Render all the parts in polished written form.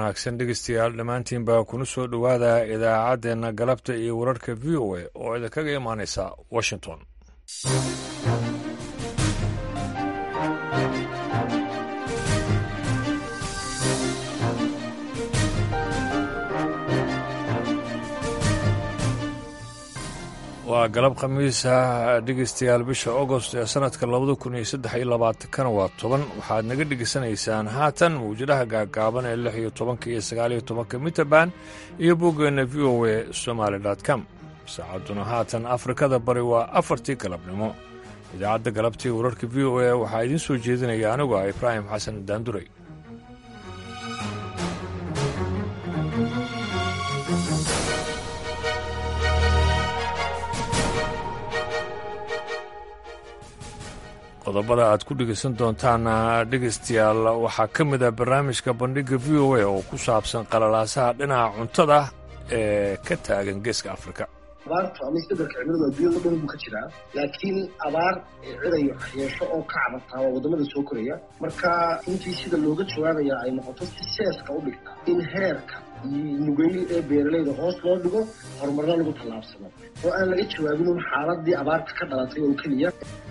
wanaagsan dhegeystayaal dhammaantiinba kuna soo dhowaada idaacaddeenna galabta iyo wararka v o a oo idinkaga imaanaysa washington. waa galab khamiisa dhegeystayaal bisha agost ee sanadka 2023 waa 10. waxaad naga dhegeysanaysaan haatan mawjadaha gaagaaban ee 16 iyo 19 mitabaan iyo boggeena v o a somaly.com. saacaduna haatan afrikada bari waa 4 galabnimo. idaacadda galabtii wararka v o a waxaa idiin soo jeedinaya anigu ah ibraahim xasan daanduray. qodobada aad ku dhegaysan doontaan dhegaystayaal waxaa ka mid ah barnaamijka bandhigga v o a oo ku saabsan qalalaasaha dhinaca cuntada ee ka taagan geeska afrika. abaartu ama isbeddelka cimiladu adduunyada dhan buu ka jiraa, laakiin abaar cidayo yeesho oo ka cabataa waa waddamada soo koraya. marka intii sida looga jawaabaya ay noqoto si seeska u dhigta in heerka nugayl ee beeralayda hoos loo dhigo, horumarna lagu tallaabsado oo aan laga jawaabin un xaaladii abaarta ka dhalatay oo keliya.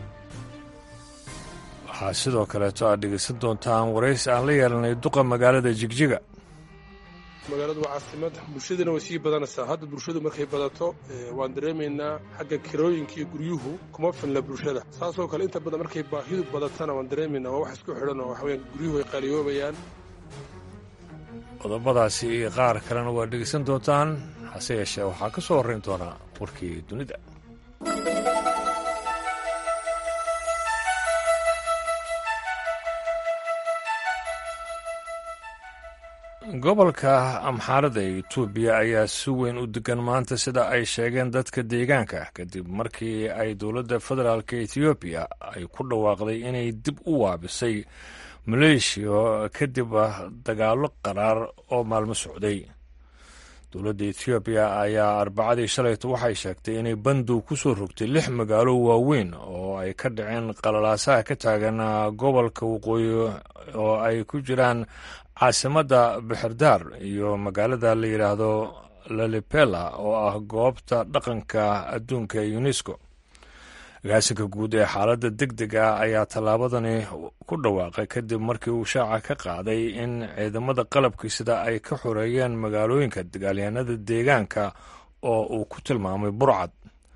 waxaa sidoo kaleeto aad dhegaysan doontaan waraysi aan la yeelanay duqa magaalada jigjiga. magaaladu waa caasimad, bulshadana way sii badanaysaa. hadda bulshadu markay badato waan dareemaynaa xagga kirooyinka iyo guryuhu kuma filna bulshada. saasoo kale inta badan markay baahidu badatana waan dareemaynaa waa wax isku xidhan oo waxaweyaan guryuhu ay qaaliyoobayaan. qodobadaasi iyo qaar kalena waad dhegaysan doontaan, hase yeeshee waxaa ka soo horrayn doonaa warkii dunida. gobolka amxaarada ee etoobiya ayaa si weyn u degan maanta sida ay sheegeen dadka deegaanka kadib markii ay dowladda federaalka etoobiya ay ku dhawaaqday inay dib u waabisay maleeshiya kadib dagaallo qaraar oo maalmo socday. dowladda etoobiya ayaa arbacadii shalayto waxay sheegtay inay bandow ku soo rogtay 6 magaalo waaweyn oo ay ka dhaceen qalalaasaha ka taagan gobolka waqooyi oo ay ku jiraan caasimadda bixirdaar iyo magaalada la yidhaahdo lalipela oo ah goobta dhaqanka adduunka ee unesco. agaasinka guud ee xaaladda deg deg ah ayaa tallaabadani ku dhawaaqay kadib markii uu shaaca ka qaaday in ciidamada qalabkii sida ay ka xoreeyeen magaalooyinka dagaalyahanada deegaanka oo uu ku tilmaamay burcad.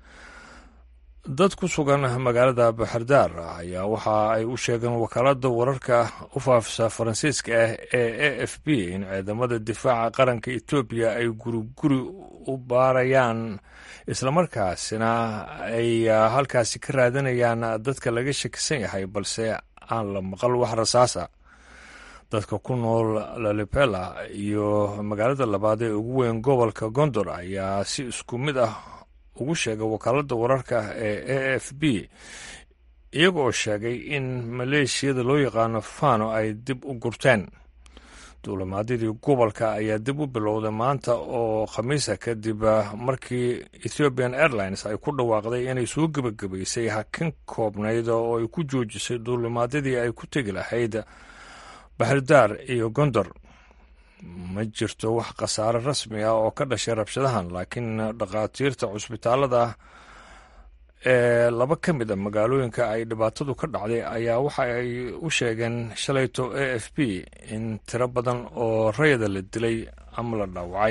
dad ku sugan magaalada bixirdaar ayaa waxa ay u sheegeen wakaaladda wararka u faafisa faransiiska ah ee a f b in ciidamada difaaca qaranka etoobiya ay guriguri u baarayaan islamarkaasina ay halkaasi ka raadanayaan dadka laga shakisan yahay balse aan la maqal wax rasaasa. dadka ku nool lalipela iyo magaalada labaad ee ugu weyn gobolka gondor ayaa si isku mid ah ugu sheegay wakaaladda wararka ee a f b iyaga oo sheegay in maleeshiyada loo yaqaano fano ay dib u gurteen. duulimaadyadii gobolka ayaa dib u bilowday maanta oo khamiisa kadib markii ethiopian airlines ay ku dhawaaqday inay soo gebagabaysay hakin koobnayd oo ay ku joojisay duulimaadyadii ay ku tegi lahayd baxirdaar iyo gondor. ma jirto wax khasaare rasmi ah oo ka dhashay rabshadahan, laakiin dhakhaatiirta cusbitaalada ee 2 ka mid a magaalooyinka ay dhibaatadu ka dhacday ayaa waxa ay u sheegeen shalayto a f b in tiro badan oo rayada la dilay ama la dhaawacay.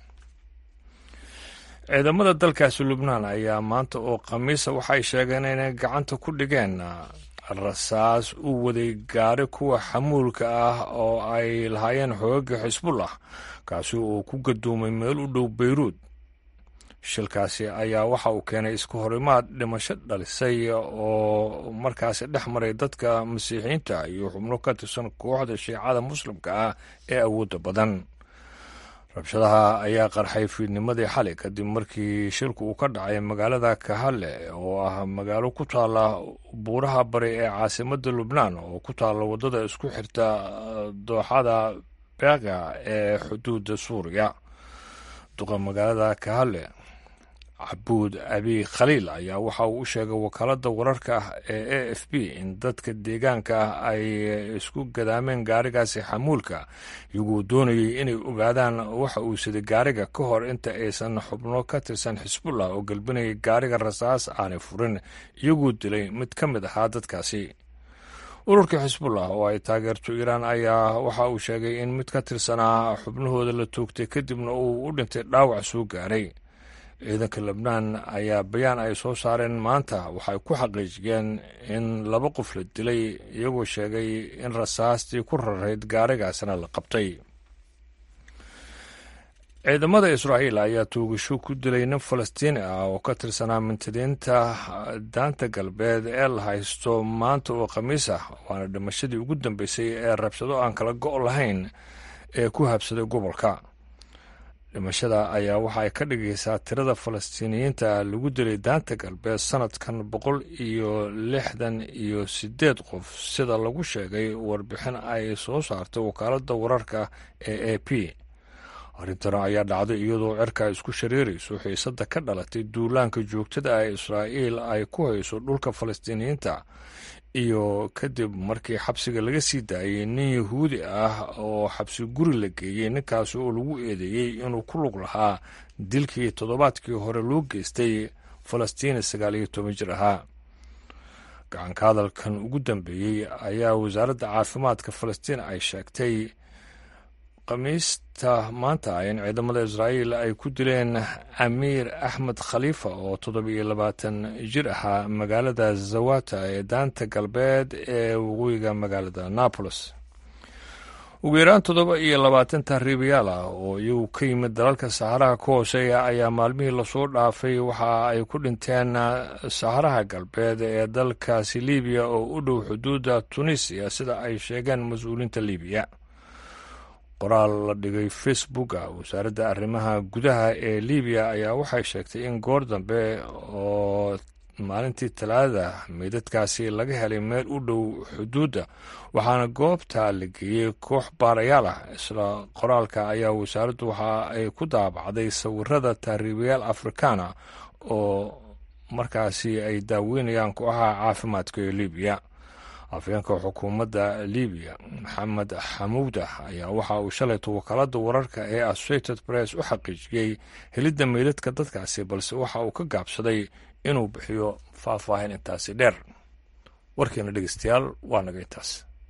ciidamada dalkaasi lubnaan ayaa maanta oo khamiisa waxay sheegeen inay gacanta ku dhigeen rasaas u waday gaari kuwa xamuulka ah oo ay lahaayeen xoogagga xisbullah kaasi oo ku gadoomay meel u dhow beyruud. shilkaasi ayaa waxa uu keenay isku horimaad dhimasho dhalisay oo markaasi dhex maray dadka masiixiyiinta iyo xubno ka tirsan kooxda shiicada muslimka ah ee awoodda badan. rabshadaha ayaa qarxay fiidnimadii xalay kadib markii shilku uu ka dhacay magaalada kahale oo ah magaalo ku taalla buuraha bari ee caasimadda lubnaan oo ku taalla waddada isku xirta dooxada beega ee xuduudda suuriya. duqa magaalada kahale cabuud abi khaliil ayaa waxa uu u sheegay wakaaladda wararka ee a f b in dadka deegaanka ah ay isku gadaameen gaarigaasi xamuulka iyagoo doonayay inay ogaadaan waxa uu siday gaariga ka hor inta aysan xubno ka tirsan xisbullah oo galbinayay gaariga rasaas aanay furin iyagoo dilay mid ka mid ahaa dadkaasi. ururka xisbullah oo ay taageerto iiraan ayaa waxa uu sheegay in mid ka tirsanaa xubnahooda la toogtay kadibna uu u dhintay dhaawac soo gaaray. ciidanka lebnaan ayaa bayaan ay soo saareen maanta waxay ku xaqiijiyeen in 2 qof la dilay iyagoo sheegay in rasaastii ku rarayd gaarigaasna la qabtay. ciidamada Israa'iil ayaa toogasho ku dilay nin Falastiini ah oo ka tirsanaa mintidiinta daanta galbeed ee la haysto maanta oo Khamiis ah, waana dhimashadii ugu dambeysay ee rabshado aan kala go' lahayn ee ku habsaday gobolka. dhimashada ayaa waxa ay ka dhigaysaa tirada Falastiiniyiinta lagu dilay daanta galbeed sanadkan 168 qof sida lagu sheegay warbixin ay soo saartay wakaaladda wararka ee AP. arrintan ayaa dhacday iyadoo cirka isku shareerayso xiisadda ka dhalatay duulaanka joogtada ah ee Israa'iil ay ku hayso dhulka Falastiiniyiinta iyo kadib markii xabsiga laga sii daayay nin Yahuudi ah oo xabsi guri la geeyey, ninkaasi oo lagu eedeeyey inuu ku lug lahaa dilkii toddobaadkii hore loo geystay Falastiini 19 jir ahaa. gacanka hadalkan ugu dambeeyey ayaa wasaaradda caafimaadka Falastiin ay sheegtay Khamiista maanta in ciidamada Israa'iil ay ku dileen Amiir Axmed Khalifa oo 27 jir ahaa magaalada Zawata ee daanta galbeed ee waqooyiga magaalada Naples. ugu yaraan 27 tahriibayaal ah oo iyagu ka yimid dalalka Saxaraha ka hooseeya ayaa maalmihii lasoo dhaafay waxa ay ku dhinteen Saxaraha galbeed ee dalkaasi Liibiya oo u dhow xuduudda Tunisia sida ay sheegeen mas-uuliyiinta Liibiya. qoraal la dhigay Facebook wasaaradda arrimaha gudaha ee Liibiya ayaa waxay sheegtay in goor dambe oo maalintii Talaada meydadkaasi laga helay meel u dhow xuduudda, waxaana goobta la geeyey koox baarayaal ah. isla qoraalka ayaa wasaaraddu waxa ay ku daabacday sawirada tahriibayaal Afrikaana oo markaasi ay daaweynayaan kooxaha caafimaadka ee Liibiya. afyeenka xukuumadda Liibiya Maxamed Xamuudah ayaa waxa uu shalayto wakaaladda wararka ee Associated Press u xaqiijiyey helidda meydadka dadkaasi, balse waxa uu ka gaabsaday inuu bixiyo faahfaahin intaasi dheer. warkeena dhegeystayaal waa naga intaas.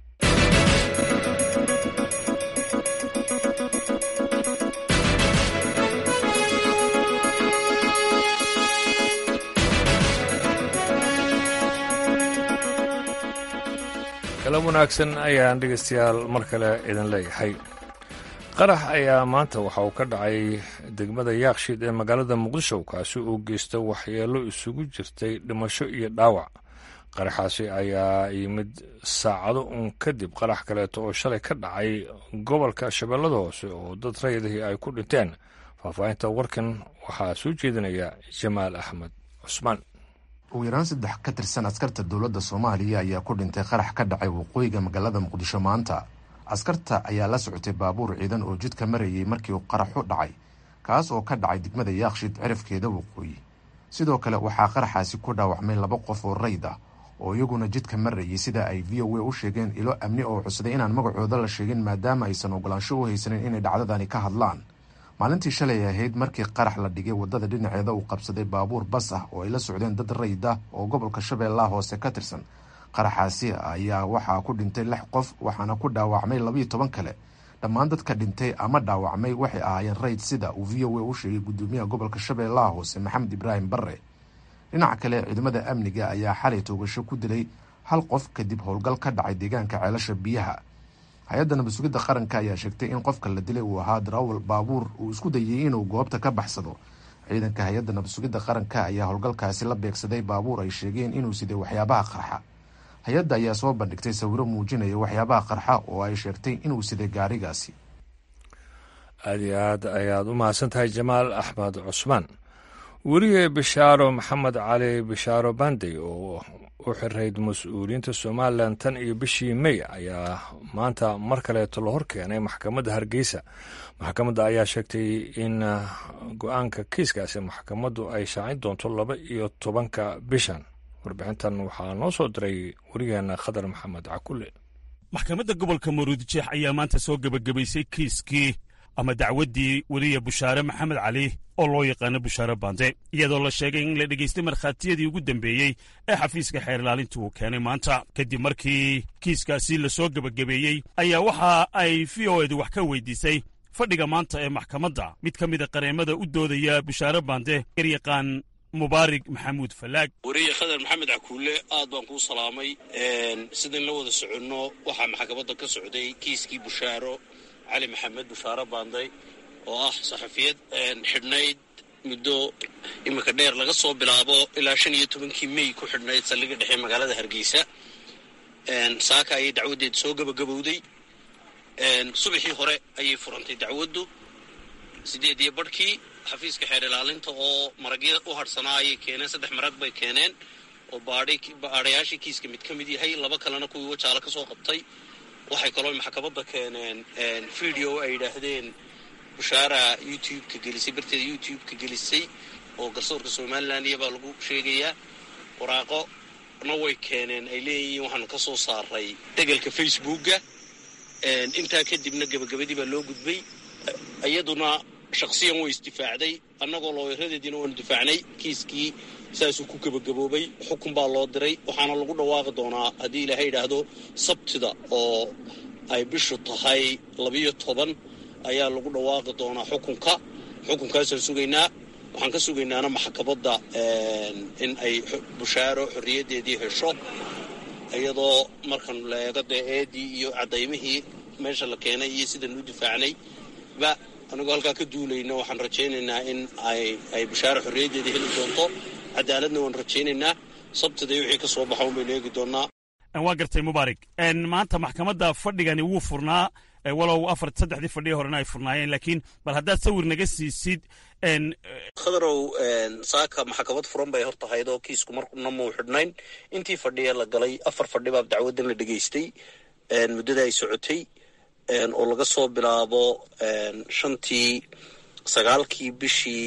kala wanaagsan ayaan dhegeystayaal mar kale idin leeyahay. qarax ayaa maanta waxa uu ka dhacay degmada Yaaqshiid ee magaalada Muqdisho, kaasi oo geysta waxyeelo isugu jirtay dhimasho iyo dhaawac. qaraxaasi ayaa yimid saacado kadib qarax kaleeto oo shalay ka dhacay gobolka Shabeellada Hoose oo dad rayidihii ay ku dhinteen. faahfaahinta warkan waxaa soo jeedinaya Jamaal Axmed Cusmaan. ugu yaraan 3 ka tirsan askarta dowladda Soomaaliya ayaa ku dhintay qarax ka dhacay waqooyiga magaalada Muqdisho maanta. askarta ayaa la socotay baabuur ciidan oo jidka marayay markii uu qaraxu dhacay, kaas oo ka dhacay degmada Yaaqshiid cirifkeeda waqooyi. sidoo kale waxaa qaraxaasi ku dhaawacmay 2 qof oo rayd ah oo iyaguna jidka marayay, sida ay VOA u sheegeen ilo amni oo cusday inaan magacooda la sheegin maadaama aysan ogolaansho u haysanin inay dhacdadani ka hadlaan. maalintii shalay ahayd markii qarax la dhigay wadada dhinaceeda uu qabsaday baabuur bas ah oo ay la socdeen dad rayd ah oo gobolka Shabeellaha Hoose ka tirsan. qaraxaasi ayaa waxaa ku dhintay 6 qof waxaana ku dhaawacmay 12 kale. dhammaan dadka dhintay ama dhaawacmay waxay ahaayeen rayd, sida uu VOA u sheegay gudoomiyaha gobolka Shabeellaha Hoose Maxamed Ibraahim Barre. dhinaca kale ciidamada amniga ayaa xalay toogasho ku dilay 1 qof kadib howlgal ka dhacay deegaanka ceelasha biyaha. hay-adda nabad sugidda qaranka ayaa sheegtay in qofka la dilay uu ahaa darawal baabuur uu isku dayay inuu goobta ka baxsado. ciidanka hay-adda nabad sugidda qaranka ayaa howlgalkaasi la beegsaday baabuur ay sheegeen inuu siday waxyaabaha qarxa. hay-adda ayaa soo bandhigtay sawiro muujinaya waxyaabaha qarxa oo ay sheegtay inuu siday gaarigaasi. aad iyo aad ayaad u mahadsan tahay Jamaal Axmed Cusmaan. weriye bishaaro maxamed cali bishaaro bandey oo u xirayd mas-uuliyiinta somalilan tan iyo bishii mey ayaa maanta mar kaleeto la hor keenay maxkamadda hargeysa. maxkamadda ayaa sheegtay in go-aanka kiiskaasi maxkamaddu ay shaacin doonto 12 bishan. warbixintan waxaa noo soo diray werigeena khadar maxamed cakule. maxkamadda gobolka maruudijeex ayaa maanta soo gebagabaysay kiiskii ama dacwaddii weriye bushaare maxamed cali oo loo yaqaano bushaare bande, iyadoo la sheegay in la dhegaystay markhaatiyadii ugu dambeeyey ee xafiiska xeer ilaalinta uu keenay maanta. kadib markii kiiskaasi la soo gebagabeeyey ayaa waxa ay v o edu wax ka weydiisay fadhiga maanta ee maxkamadda mid ka mida qareemada u doodaya bushaare bande, garyaqaan mubaarig maxamuud falaag. weriye khadar maxamed cakuule, aad baan kuu salaamay. sidain la wada soconno waxaa maxkamadda ka socday kiiskii bushaaro cali maxamed bushaare baanday oo ah saxafiyad xidhnayd muddo iminka dheer laga soo bilaabo ilaa 15 mey ku xidhnayd saldhigga dhexe magaalada hargeysa. saaka ayay dacwaddeed soo gabagabowday. subaxii hore ayay furantay dacwaddu 8:00 xafiiska xeer ilaalinta oo maragyo u hadhsanaa ayay keeneen. 3 marag bay keeneen oo baadhayaashii kiiska mid ka mid yahay, 2 kalena kuwii wajaale ka soo qabtay. waxay kaloo maxkamadda keeneen video ay yidhaahdeen bushaara youtube-ka gelisay, barteeda youtube-ka gelisay oo garsoorka somalilan iyabaa lagu sheegayaa. waraaqona way keeneen ay leeyihiin waxaanu ka soo saaray degelka facebookga. intaa kadibna gebagabadii baa loo gudbay. iyaduna shaksiyan way isdifaacday, annagoo looyaradeediina waanu difaacnay. kiiskii saasuu ku gebagaboobay, xukun baa loo diray. waxaana lagu dhawaaqi doonaa haddii ilaahay yidhaahdo sabtida oo ay bishu tahay 12 ayaa lagu dhawaaqi doonaa xukunkaasaan sugaynaa. waxaan ka sugaynaana maxkamadda in ay bushaaro xorriyaddeedii hesho, iyadoo markan la eego dee eedii iyo cadaymihii meesha la keenay iyo sidaan u difaacnay ba anigoo halkaa ka duulayna. waxaan rajaynaynaa in ay bushaaro xorriyaddeedii heli doonto, cadaaladna waan rajaynaynaa. sabtida wixii ka soo baxa un baynu eegi doonaa. waa gartay mubaarig. maanta maxkamadda fadhigani wuu furnaa, walow 3 fadhiya horena ay furnaayeen, laakiin bal haddaad sawir naga siisid. khadarow, saaka maxkamad furan bay hor tahayd oo kiisku marna muu xidhnayn. intii fadhiya la galay 4 fadhi baa dacwaddan la dhegaystay muddada ay socotay, oo laga soo bilaabo 9 bishii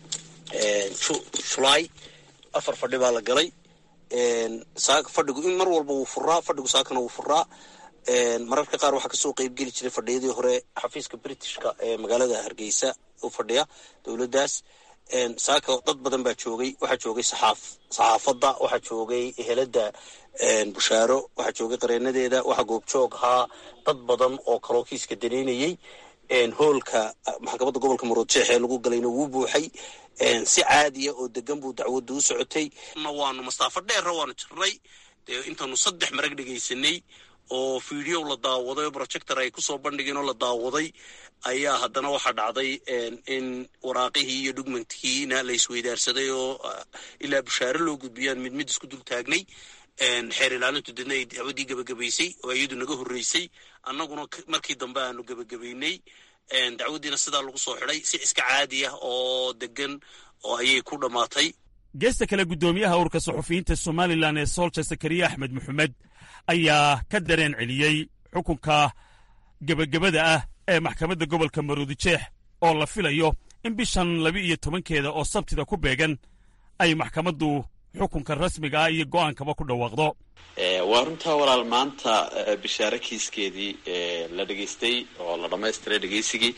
July. 4 fadhi baa la galay. saaka fadhigu in mar walba wuu furaa, fadhigu saakana wuu furaa. mararka qaar waxaa kasoo qeybgeli jiray fadhiyadii hore xafiiska britishka ee magaalada hargeysa u fadhiya dowladdaas. saaka dad badan baa joogay. waxaa joogay saxaafadda, waxaa joogay ehelada bushaaro, waxaa joogay qareenadeeda, waxaa goobjoog ahaa dad badan oo kaloo kiiska danaynayay. hoolka maxkamadda gobolka maroodijeex ee lagu galayna wuu buuxay. si caadiya oo degan buu dacwaddu u socotay. waanu masaafo dheerra waanu jirnay. dee intaanu 3 marag dhegaysanay oo video la daawaday oo projector ay ku soo bandhigeen oo la daawaday, ayaa haddana waxaa dhacday in waraaqihii iyo dhugmankiina la isweydaarsaday oo ilaa bushaare loo gudbiyaan mid isku dul taagnay. xeer ilaalintu dadna ay dacwaddii gebagabaysay oo iyadu naga horreysay. annaguna markii dambe aanu gebagabaynay. dacwaddiina sidaa lagu soo xidhay si iska caadi ah oo degan oo ayay ku dhammaatay. geesta kale guddoomiyaha ururka suxufiyiinta somalilan ee soolja sakariya axmed maxamed ayaa ka dareen celiyey xukunka gebagabada ah ee maxkamadda gobolka maruudijeex oo la filayo in bishan 12 oo sabtida ku beegan ay maxkamaddu xukunka rasmiga ah iyo go'aankaba ku dhawaaqdo. waa runtaa walaal, maanta bishaare kiiskeedii la dhegaystay oo la dhammaystiray dhegaysigii.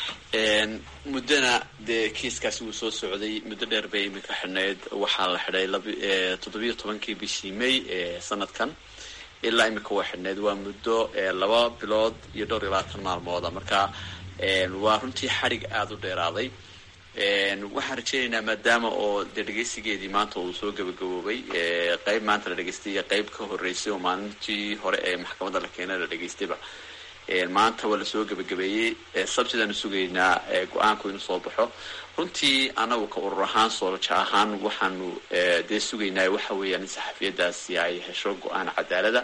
muddona dee kiiskaasi wuu soo socday, muddo dheer bay iminka xidhnayd. waxaa la xidhay 17 bishii May sanadkan, ilaa iminka waa xidhnayd. waa muddo 2 bilood iyo 22 maalmooda. marka waa runtii xadhig aada u dheeraaday. waxaan rajaynaynaa maadaama oo dee dhegaysigeedii maanta uu soo gabagaboobay, qayb maanta la dhegaystay iyo qayb ka horreysay oo maalintii hore ee maxkamadda la keenay la dhegaystayba, maanta waa lasoo gabagabeeyey. sabtidaanu sugaynaa go-aanku inuu soo baxo. runtii anagu ka urur ahaan soolja ahaan waxaanu dee sugaynaa waxa weeyaan in saxafiyadaasi ay hesho go-aan cadaalada,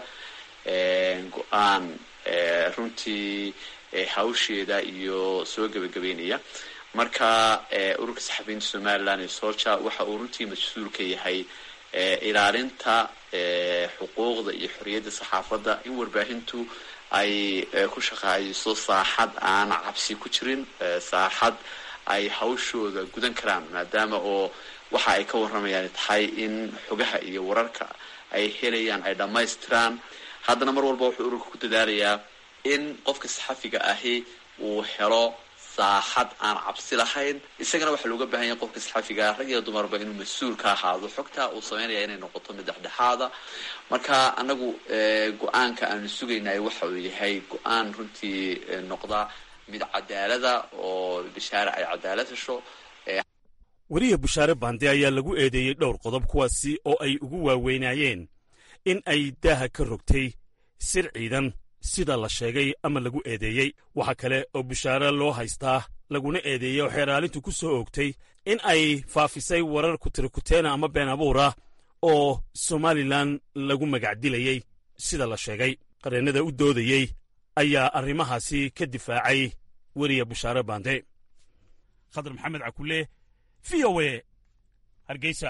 go-aan runtii hawsheeda iyo soo gabagabeynaya. marka ururka saxafiyiinta somalilan ee solja waxa uu runtii mas-uul ka yahay ilaalinta xuquuqda iyo xorriyadda saxaafadda in warbaahintu ay ku shaqaayso saaxad aan cabsi ku jirin, saaxad ay hawshooda gudan karaan, maadaama oo waxa ay ka warramayaan tahay in xogaha iyo wararka ay helayaan ay dhammaystiraan. haddana mar walba wuxuu ururka ku dadaalayaa in qofka saxafiga ahi uu helo saaxad aan cabsi lahayn. isagana waxaa looga baahan yahay qofka saxafiga rag iyo dumarba inuu mas-uul ka ahaado xogta uu sameynaya inay noqoto mid dhexdhexaada. marka anagu go-aanka aanu sugaynay waxa uu yahay go-aan runtii noqda mid cadaalada oo Bishaare ay cadaalad hesho. wariye Bishaare Bande ayaa lagu eedeeyey dhowr qodob kuwaasi oo ay ugu waaweynayeen in ay daaha ka rogtay sir ciidan sida la sheegay ama lagu eedeeyey. waxa kale oo Bishaare loo haystaa laguna eedeeyey oo xeeraalintu ku soo oogtay in ay faafisay warar kutirikuteena ama been abuura oo Somalilan lagu magac dilayey sida la sheegay. qareennada u doodayey ayaa arrimahaasi ka difaacay wariye Bishaare Bande. khadar maxamed cakule, VOA, Hargeysa.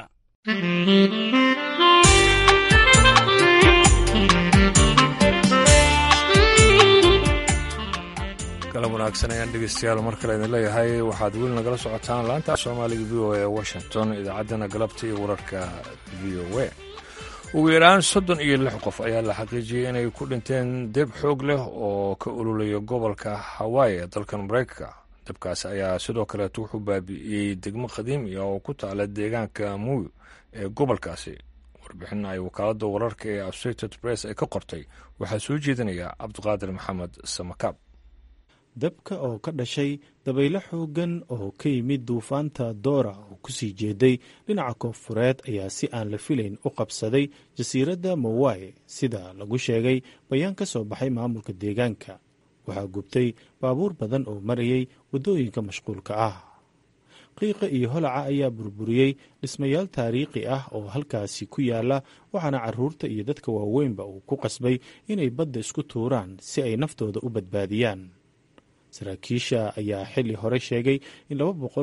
galab wanaagsan ayaan dhegeystayaal mar kale idin leeyahay. waxaad weli nagala socotaan laanta soomaaliga VOA ee Washington, idaacaddana galabta iyo wararka VOA. ugu yaraan 36 qof ayaa la xaqiijiyey inay ku dhinteen deb xoog leh oo ka ololaya gobolka Hawaii ee dalkan Mareykanka. dabkaas ayaa sidoo kaleeto wuxuu baabi'iyey degmo qadiimi ah oo ku taala deegaanka Muyu ee gobolkaasi. warbixin ay wakaaladda wararka ee Associated Press ay ka qortay waxaa soo jeedinaya Cabdiqaadir Maxamed Samakaab. dabka oo ka dhashay dabaylo xooggan oo ka yimid duufaanta Dora oo ku sii jeeday dhinaca koonfureed ayaa si aan la filayn u qabsaday jasiiradda Maui sida lagu sheegay bayaan ka soo baxay maamulka deegaanka. waxaa gubtay baabuur badan oo marayay waddooyinka mashquulka ah. qiiqa iyo holaca ayaa burburiyey dhismayaal taariikhi ah oo halkaasi ku yaala, waxaana carruurta iyo dadka waaweynba uu ku qasbay inay badda isku tuuraan si ay naftooda u badbaadiyaan. saraakiisha ayaa xilli hore sheegay in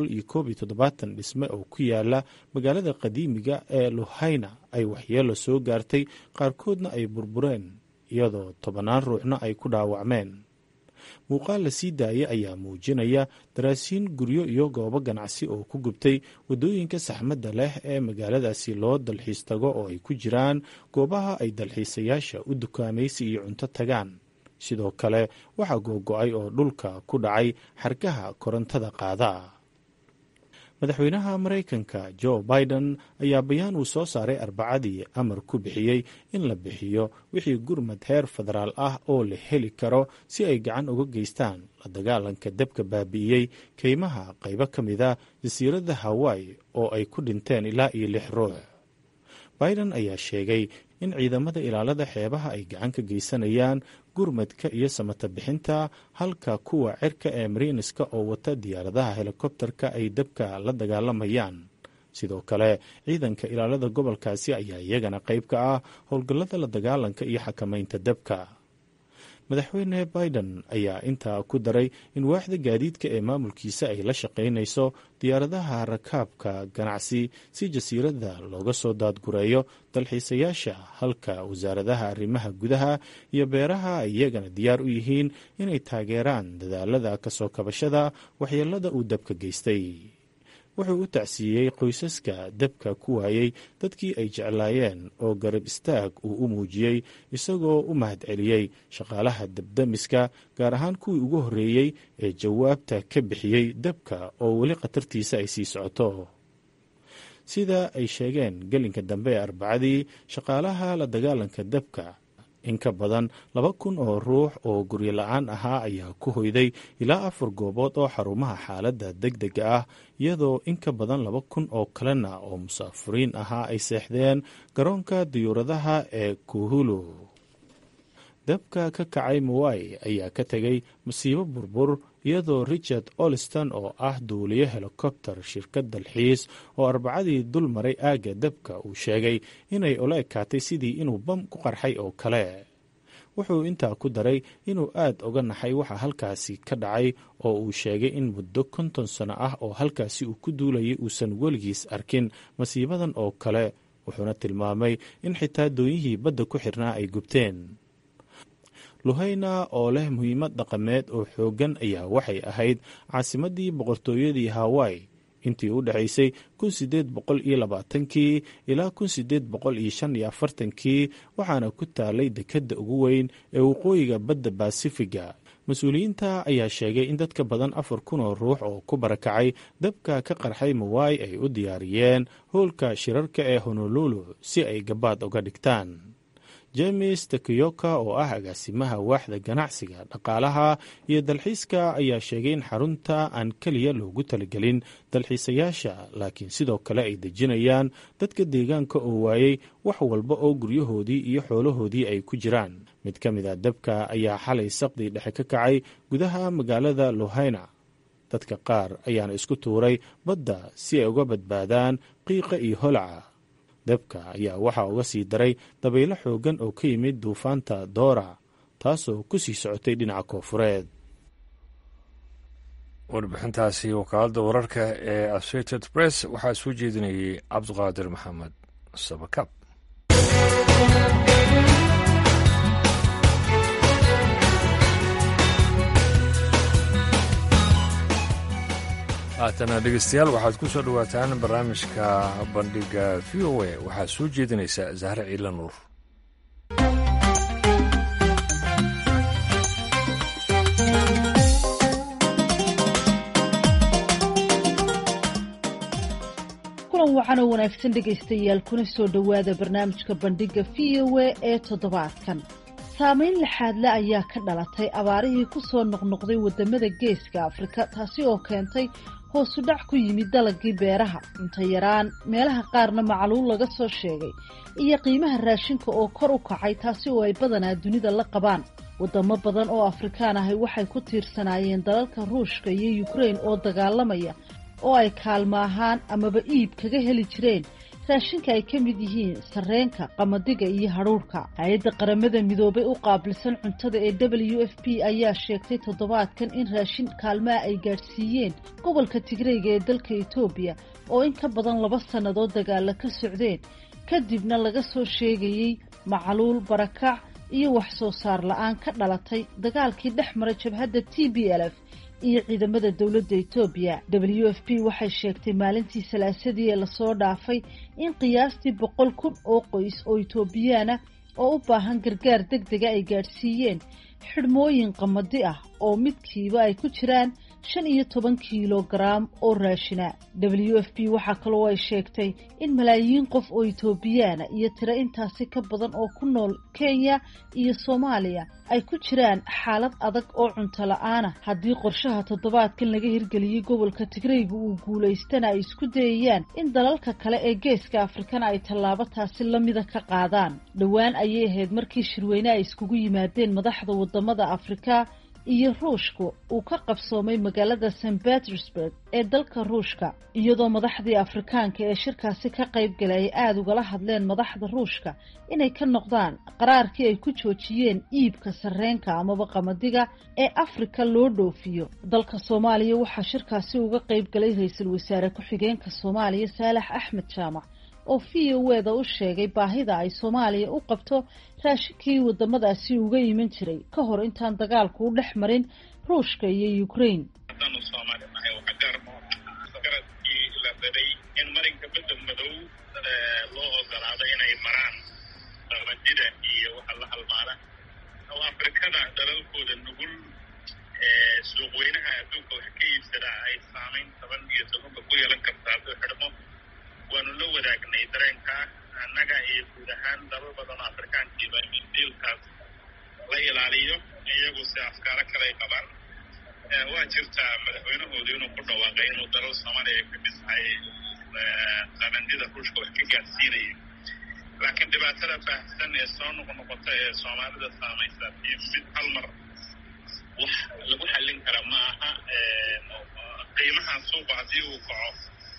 277 dhisme oo ku yaala magaalada qadiimiga ee Lahaina ay waxyeelo soo gaartay, qaarkoodna ay burbureen, iyadoo 10 ruuxna ay ku dhaawacmeen. muuqaal la sii daayay ayaa muujinaya daraasiin guryo iyo goobo ganacsi oo ku gubtay waddooyinka saxmadda leh ee magaaladaasi loo dalxiis tago, oo ay ku jiraan goobaha ay dalxiisayaasha u dukaamaysi iyo cunto tagaan. sidoo kale waxaa googo'ay oo dhulka ku dhacay xargaha korontada qaada. madaxweynaha Mareykanka Joe Biden ayaa bayaan uu soo saaray Arbacadii amar ku bixiyey in la bixiyo wixii gurmad heer federaal ah oo la heli karo si ay gacan uga geystaan la dagaalanka dabka baabi'iyey kaymaha qaybo ka mid a jasiiradda Hawaii oo ay ku dhinteen ilaa 6 ruux. Biden ayaa sheegay in ciidamada ilaalada xeebaha ay gacan ka geysanayaan gurmadka iyo samata bixinta, halka kuwa cirka ee mariiniska oo wata diyaaradaha helikobtarka ay dabka la dagaalamayaan. sidoo kale ciidanka ilaalada gobolkaasi ayaa iyagana qayb ka ah howlgallada la dagaalanka iyo xakamaynta dabka. madaxweyne Biden ayaa intaa ku daray in waaxda gaadiidka ee maamulkiisa ay la shaqaynayso diyaaradaha rakaabka ganacsi si jasiiradda looga soo daadgureeyo dalxiisayaasha, halka wasaaradaha arrimaha gudaha iyo beeraha ay iyagana diyaar u yihiin inay taageeraan dadaalada ka soo kabashada waxyeelada uu dabka geystay. wuxuu u tacsiiyey qoysaska dabka ku waayey dadkii ay jeclaayeen oo garab istaag uu u muujiyey, isagoo u mahadceliyey shaqaalaha dabdamiska, gaar ahaan kuwii ugu horreeyey ee jawaabta ka bixiyey dabka oo weli khatartiisa ay sii socoto. sida ay sheegeen gelinka dambe ee Arbacadii shaqaalaha la dagaalanka dabka, in ka badan 2,000 oo ruux oo guryo la'aan ahaa ayaa ku hoyday ilaa 4 goobood oo xarumaha xaaladda degdega ah, iyadoo in ka badan 2,000 oo kalena oo musaafiriin ahaa ay seexdeen garoonka diyuuradaha ee Kuhulu. dabka ka kacay Maui ayaa ka tegay masiibo burbur, iyadoo Richard Olston oo ah duuliye helikobtar shirkad dalxiis oo Arbacadii dul maray aagga dabka uu sheegay inay ula ekaatay sidii inuu bam ku qarxay oo kale. wuxuu intaa ku daray inuu aad uga naxay waxa halkaasi ka dhacay oo uu sheegay in muddo 50 sano ah oo halkaasi uu ku duulayay uusan weligiis arkin masiibadan oo kale, wuxuuna tilmaamay in xitaa doonyihii badda ku xirnaa ay gubteen. Lahaina oo leh muhiimad dhaqameed oo xooggan ayaa waxay ahayd caasimadii boqortooyadii Hawaii intii u dhaxaysay 1820kii ilaa 1845kii, waxaana ku taalay dekedda ugu weyn ee waqooyiga badda Baasifiga. mas-uuliyiinta ayaa sheegay in dadka badan 4,000 oo ruux oo ku barakacay dabka ka qarxay Maui ay u diyaariyeen howlka shirarka ee Honolulu si ay gabaad uga dhigtaan. James Takuyoka oo ah agaasimaha waaxda ganacsiga, dhaqaalaha iyo dalxiiska ayaa sheegay in xarunta aan keliya loogu talagelin dalxiisayaasha, laakiin sidoo kale ay dejinayaan dadka deegaanka oo waayey wax walba oo guryahoodii iyo xoolahoodii ay ku jiraan. mid ka mid a dabka ayaa xalay saqdii dhexe ka kacay gudaha magaalada Lahaina. dadka qaar ayaana isku tuuray badda si ay uga badbaadaan qiiqa iyo holaca. dabka ayaa waxaa uga sii daray dabaylo xooggan oo ka yimid duufaanta Dora, taasoo ku sii socotay dhinaca koonfureed. warbixintaasi wakaaladda wararka ee Associated Press waxaa soo jeedinayay Cabdiqaadir Maxamed Sabakab. haatana dhegeystayaal waxaad ku soo dhowaataan barnaamijka bandhiga VOA. waxaa soo jeedinaysa Zahra Ciila Nuur. kulan wacan oo wanaagsan dhegaystayaal, kuna soo dhowaada barnaamijka bandhiga VOA ee toddobaadkan. saamayn laxaadle ayaa ka dhalatay abaarihii ku soo noqnoqday wadamada geeska Afrika, taasi oo keentay hoos u dhac ku yimid dalagii beeraha, cunto yaraan, meelaha qaarna macluul laga soo sheegay, iyo qiimaha raashinka oo kor u kacay, taasi oo ay badanaa dunida la qabaan. wadamo badan oo Afrikaan ahi waxay ku tiirsanaayeen dalalka Ruushka iyo Ukraine oo dagaalamaya, oo ay kaalmo ahaan amaba iib kaga heli jireen raashinka ay ka mid yihiin sarreenka, qamadiga iyo hadhuudhka. hay-adda qaramada midoobay u qaabilsan cuntada ee WFP ayaa sheegtay toddobaadkan in raashin kaalmaha ay gaadhsiiyeen gobolka Tigrayga ee dalka Itoobiya oo in ka badan 2 sannadood dagaalo ka socdeen, kadibna laga soo sheegayey macluul, barakac iyo wax soo saar la'aan ka dhalatay dagaalkii dhex maray jabhadda TPLF iyo ciidamada dowladda Itoobiya. WFP waxay sheegtay maalintii Salaasadii ee lasoo dhaafay in qiyaastii 100,000 oo qoys oo Itoobiyaana oo u baahan gargaar degdega ay gaadhsiiyeen xidhmooyin qamadi ah oo midkiiba ay ku jiraan 15 kiilogaraam oo raashina. WFP waxaa kaloo ay sheegtay in malaayiin qof oo Itoobiyaana iyo tiro intaasi ka badan oo ku nool Kenya iyo Soomaaliya ay ku jiraan xaalad adag oo cunto la'aan ah. haddii qorshaha toddobaadkan laga hirgeliyey gobolka Tigrayga uu guulaystana ay isku dayayaan in dalalka kale ee geeska Afrikana ay tallaabo taasi la mida ka qaadaan. dhowaan ayay ahayd markii shirweyne ay iskugu yimaadeen madaxda wadamada Afrika iyo Ruushka uu ka qabsoomay magaalada St. Petersburg ee dalka Ruushka, iyadoo madaxdii Afrikaanka ee shirkaasi ka qayb galay aad ugala hadleen madaxda Ruushka inay ka noqdaan qaraarkii ay ku joojiyeen iibka sarreenka amaba qamadiga ee Afrika loo dhoofiyo. dalka Soomaaliya waxaa shirkaasi uga qayb galay ra'iisul wasaare ku-xigeenka Soomaaliya Saalax Axmed Jaamac oo VOA-da u sheegay baahida ay Soomaaliya u qabto raashinkii wadamadaasi uga iman jiray ka hor intaan dagaalku u dhex marin Ruushka iyo Ukraine. loo ogolaaday inay maraan qamadiga iyo waxa la halmaala oo Afrikada dalalkooda nugul suuqweynaha adduunka wax ka iibsada ay saamayn 17 ku yeelan kartaa xidhmo. waanu la wadaagnay dareenka annaga iyo guud ahaan dalal badan oo Afrikaankiiba in dealkaas la ilaaliyo, iyagu si afkaara kale ay qabaan. waa jirta madaxweynahoodu inuu ku dhawaaqay inuu dalal Soomaaliya ka dhisay qamandida Ruushka wax ka gaadsiinayo, laakiin dhibaatada baahsan ee soo noqnoqota ee Soomaalida saamaysa mid hal mar wax lagu xallin kara ma aha. qiimaha suuqa haddii uu kaco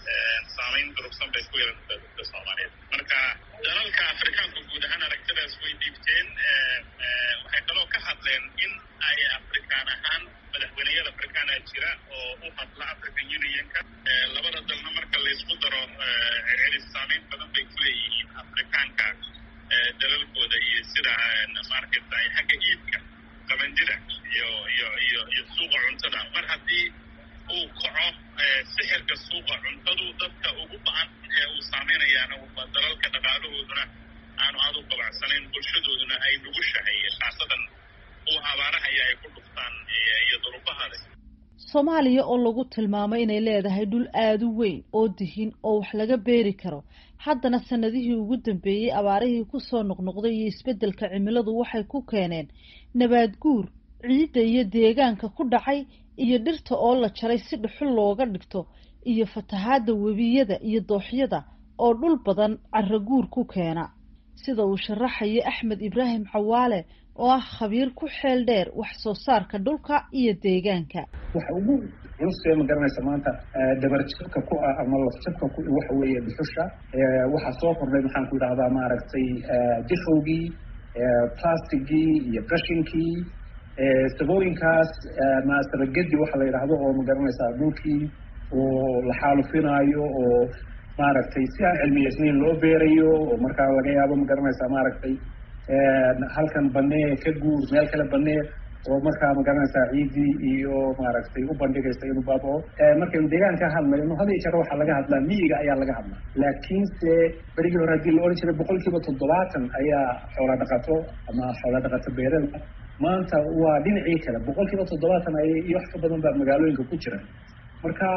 saamayn durugsan bay ku yeelantaa dadka soomaaliyeed marka dalalka afrikaanka guud ahaan aragtidaas way dhiibteen waxay kaloo ka hadleen in ay afrikaan ahaan madaxweyneyaal afrikaana jira oo u hadla african unionka labada dalna marka laysku daro celcelis saamayn badan bay ku leeyihiin afrikaanka dalalkooda iyo sida marketa ay xagga iibka qabandida iyo suuqa cuntada mar haddii uu kaco sixirka suuqa cuntadu dadka ugu ba-an ee uu saameynayaana dalalka dhaqaalahooduna aanu aad u qabacsanayn bulshadooduna ay nugushahay khaasadan uu abaaraha iyo ay ku dhuftaan iyo durubahaada soomaaliya oo lagu tilmaamay inay leedahay dhul aada u weyn oo dihin oo wax laga beeri karo haddana sanadihii ugu dambeeyey abaarihii kusoo noqnoqday iyo isbeddelka cimiladu waxay ku keeneen nabaad guur ciidda iyo deegaanka ku dhacay iyo dhirta oo la jaray si dhuxul looga dhigto iyo fatahaadda webiyada iyo dooxyada oo dhul badan carraguur ku keena sida uu sharaxayo axmed ibraahim cawaale oo ah khabiir ku xeel dheer wax soo saarka dhulka iyo deegaanka waxa ugu culus ma garanaysa maanta dabarjabka ku ah ama lafjabka ku waxa weeye dhuxusha waxa soo kordhay maxaan ku idhahdaa maaragtay difowgii plastigii iyo qashinkii sabooyinkaas maasabagedi waxa la yidhaahdo oo ma garanaysaa dhulkii oo la xaalufinaayo oo maaragtay si aan cilmiyeysnayn loo beerayo oo markaa laga yaabo ma garanaysaa maaragtay halkan banee ka guur meel kale banee oo markaa ma garanaysaa ciidii iyo maaragtay u bandhigaysa inuu baabao markaynu deegaan ka hadlayno had iyo jeer waxaa laga hadlaa miyiga ayaa laga hadlaa laakiinse berigii hore haddii la odhan jiray 70% ayaa xoola dhaqato ama xoola dhaqato beerada maanta waa dhinacii kale 70% ay iyo wax ka badan baa magaalooyinka ku jira marka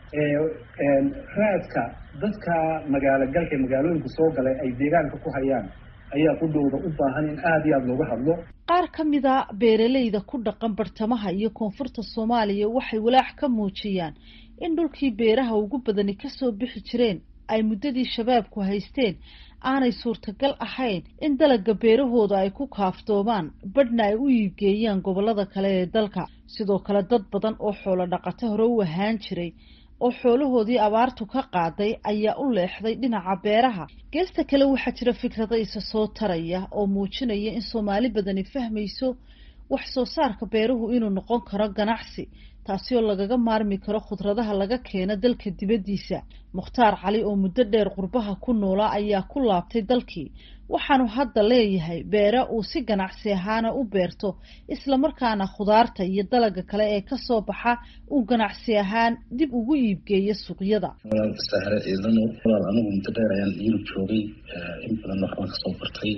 raadka dadka magaalo galka magaalooyinka soo galay ay deegaanka ku hayaan ayaa ku dhowda u baahan in aad iyo aad looga hadlo qaar ka mid a beeralayda ku dhaqan bartamaha iyo koonfurta Soomaaliya waxay walaac ka muujiyaan in dhulkii beeraha ugu badani ka soo bixi jireen ay muddadii shabaabku haysteen aanay suurtagal ahayn in dalagga beerahooda ay ku kaaftoomaan badhna ay u iibgeeyaan gobollada kale ee dalka sidoo kale dad badan oo xoolo dhaqato hore u ahaan jiray oo xoolahoodii abaartu ka qaaday ayaa u leexday dhinaca beeraha geesta kale waxaa jira fikrado isa soo taraya oo muujinaya in Soomaali badani fahmayso wax soo saarka beeruhu inuu noqon karo ganacsi taasi oo lagaga maarmi karo khudradaha laga keeno dalka dibadiisa Mukhtaar Cali oo muddo dheer qurbaha ku noolaa ayaa ku laabtay dalkii waxaanu hadda leeyahay beera uu si ganacsi ahaan u beerto isla markaana khudaarta iyo dalagga kale ee ka soo baxa uu ganacsi ahaan dib ugu iibgeeyo suuqyada sahre idanu anigu muddo dheer ayaan Yurub joogay in badan waxaan ka soo bartay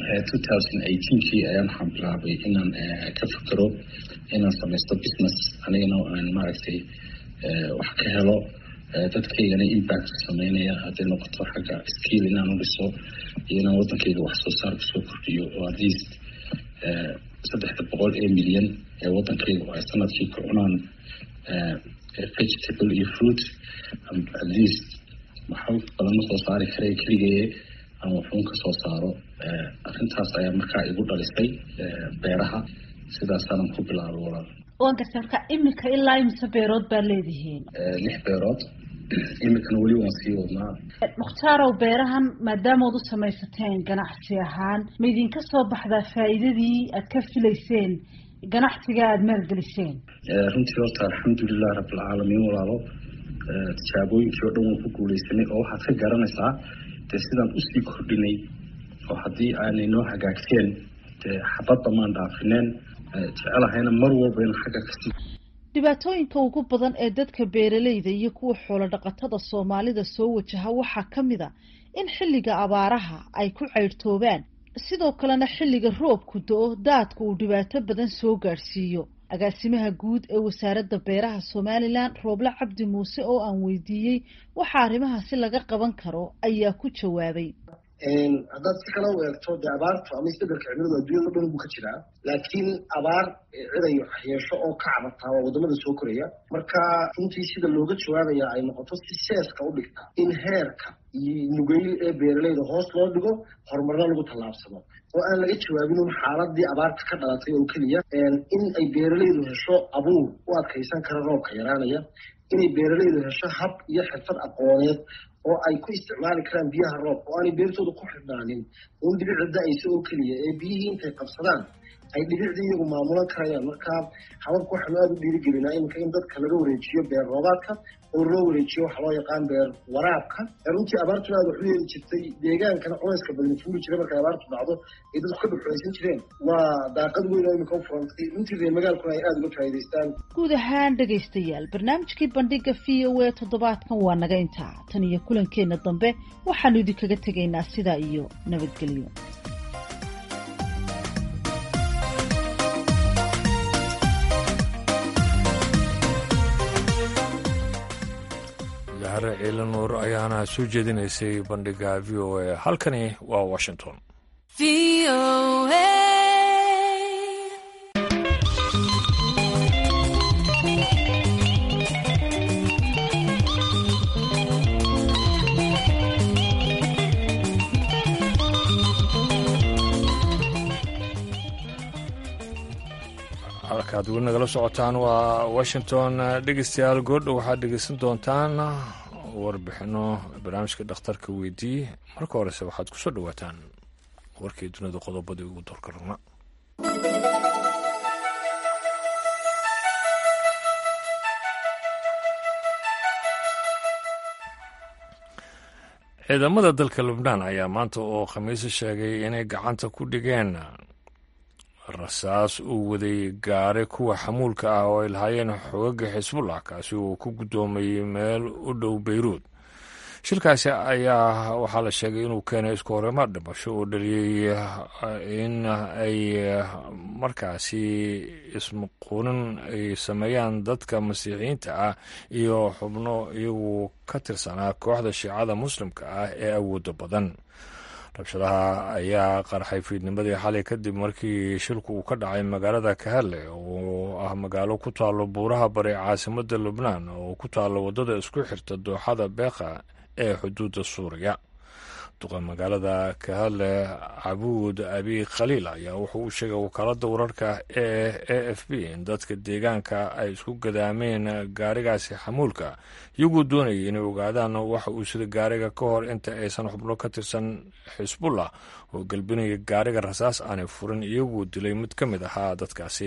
2018 ayaan bilaabay inaan ka fikiro inaan samaysto business anigana aan maaragtay wax ka helo dadkaygana impact sameynaya haddii noqoto xagga skill inaan u dhiso iyo inaan wadankayga wax soo saar kusoo kordhiyo oo at least 300 milyan ee wadankayga ay sanadkii ku cunaan vegetable iyo fruit at least waxaa badan soo saari karay keligay ama wuxuun ka soo saaro arrintaas ayaa markaa igu dhalisay beeraha sidaasaan ku bilaabay walaal waan gartaa imika ilaa imisa beerood baa leedihiin 6 beerood imikana weli waan sii wadnaa Mukhtaar beerahan maadaama aad u samaysateen ganacsi ahaan ma idinka soo baxdaa faa'iidadii aad ka filayseen ganacsiga aad maalgeliseen runtii horta alxamdulilah rabbil caalamiin walaalo tijaabooyinkii oo dhan waan ku guuleysanay oo waxaad ka garanaysaa dee sidaan usii kordhinay oo haddii aanay noo hagaagteen dee xabadda maan dhaafineen jecelahayna mar walba in xagga kasii dhibaatooyinka ugu badan ee dadka beeralayda iyo kuwa xoolo dhaqatada Soomaalida soo wajaha waxaa ka mid ah in xilliga abaaraha ay ku ceyrtoobaan sidoo kalena xilliga roobku da'o daadku uu dhibaato badan soo gaarsiiyo agaasimaha guud ee wasaaradda beeraha Somaliland Rooble Cabdi Muuse oo aan weydiiyey waxa arrimahaasi laga qaban karo ayaa ku jawaabay haddaad si kale u eegto dee abaartu ama isbeddelka cimiladu adduunyada dhan buu ka jiraa laakiin abaar ciday yeesho oo ka cabataa waa wadamada soo koraya marka runtii sida looga jawaabaya ay noqoto si seeska u dhigta in heerka iyo nugayl ee beeralayda hoos loo dhigo horumarna lagu tallaabsado oo aan laga jawaabin un xaaladii abaarta ka dhalatay oo keliya in ay beeralaydu hesho abuur u adkaysan kara roobka yaraanaya inay beeralaydu hesho hab iyo xirfad aqooneed oo ay ku isticmaali karaan biyaha roobka oo aanay beertooda ku xidhnaanin un dhibicda da-aysa oo keliya ee biyihii intay qabsadaan ay dhibicdii iyagu maamulan karayaan. marka hababka waxaanu aada u dhiirigelinaa iminka in dadka laga wareejiyo beer roobaadka oo loo wareejiyo waxa loo yaqaan beer waraabka. runtii abaartuna aada wax u yeeli jirtay, deegaankana culayska badani fuuli jiray markay abaartu dhacdo ay dadku ka dhuxulaysan jireen. waa daaqad weyn oo iminka u furantay, runtii reer magaalkuna ay aada uga faa'iidaystaan. guud ahaan dhegaystayaal, barnaamijkii bandhiga VOA toddobaadkan waa naga intaa. tan iyo kulankeenna dambe waxaanu idinkaga tegaynaa sidaa iyo nabadgelyo. hare ciila nuur ayaana soo jeedinaysay bandhiga v o a. halkani waa washington. halkaad weli nagala socotaan waa washington. dhegeystayaal goordhow waxaad dhegeysan doontaan warbixino barnaamijka dhakhtarka weydii. marka horese waxaad ku soo dhowaataan warkii dunida qodobadii ugu doorka ragna. ciidamada dalka lubnaan ayaa maanta oo khamiisa sheegay inay gacanta ku dhigeen rasaas uu waday gaari kuwa xamuulka ah oo ay lahaayeen xogaga xisbullah, kaasi uu ku guddoomayey meel u dhow beyruud. shilkaasi ayaa waxaa la sheegay inuu keenay isku horeymaad dhimasho oo dhaliyey in ay markaasi ismuquunin ay sameeyaan dadka masiixiyiinta ah iyo xubno iyagu ka tirsanaa kooxda shiicada muslimka ah ee awoodda badan. rabshadaha ayaa qarxay fiidnimadii xalay kadib markii shilku uu ka dhacay magaalada kahale oo ah magaalo ku taalo buuraha bari caasimadda lubnaan oo ku taalo waddada isku xirta dooxada beeqa ee xuduudda suuriya. duqa magaalada kahale cabuud abi khaliil ayaa wuxuu u sheegay wakaaladda wararka ee a f b in dadka deegaanka ay isku gadaameen gaarigaasi xamuulka iyagoo doonayay inay ogaadaan waxa uu sida gaariga ka hor inta aysan xubno ka tirsan xisbullah oo galbinaya gaariga rasaas aanay furin iyagoo dilay mid ka mid ahaa dadkaasi.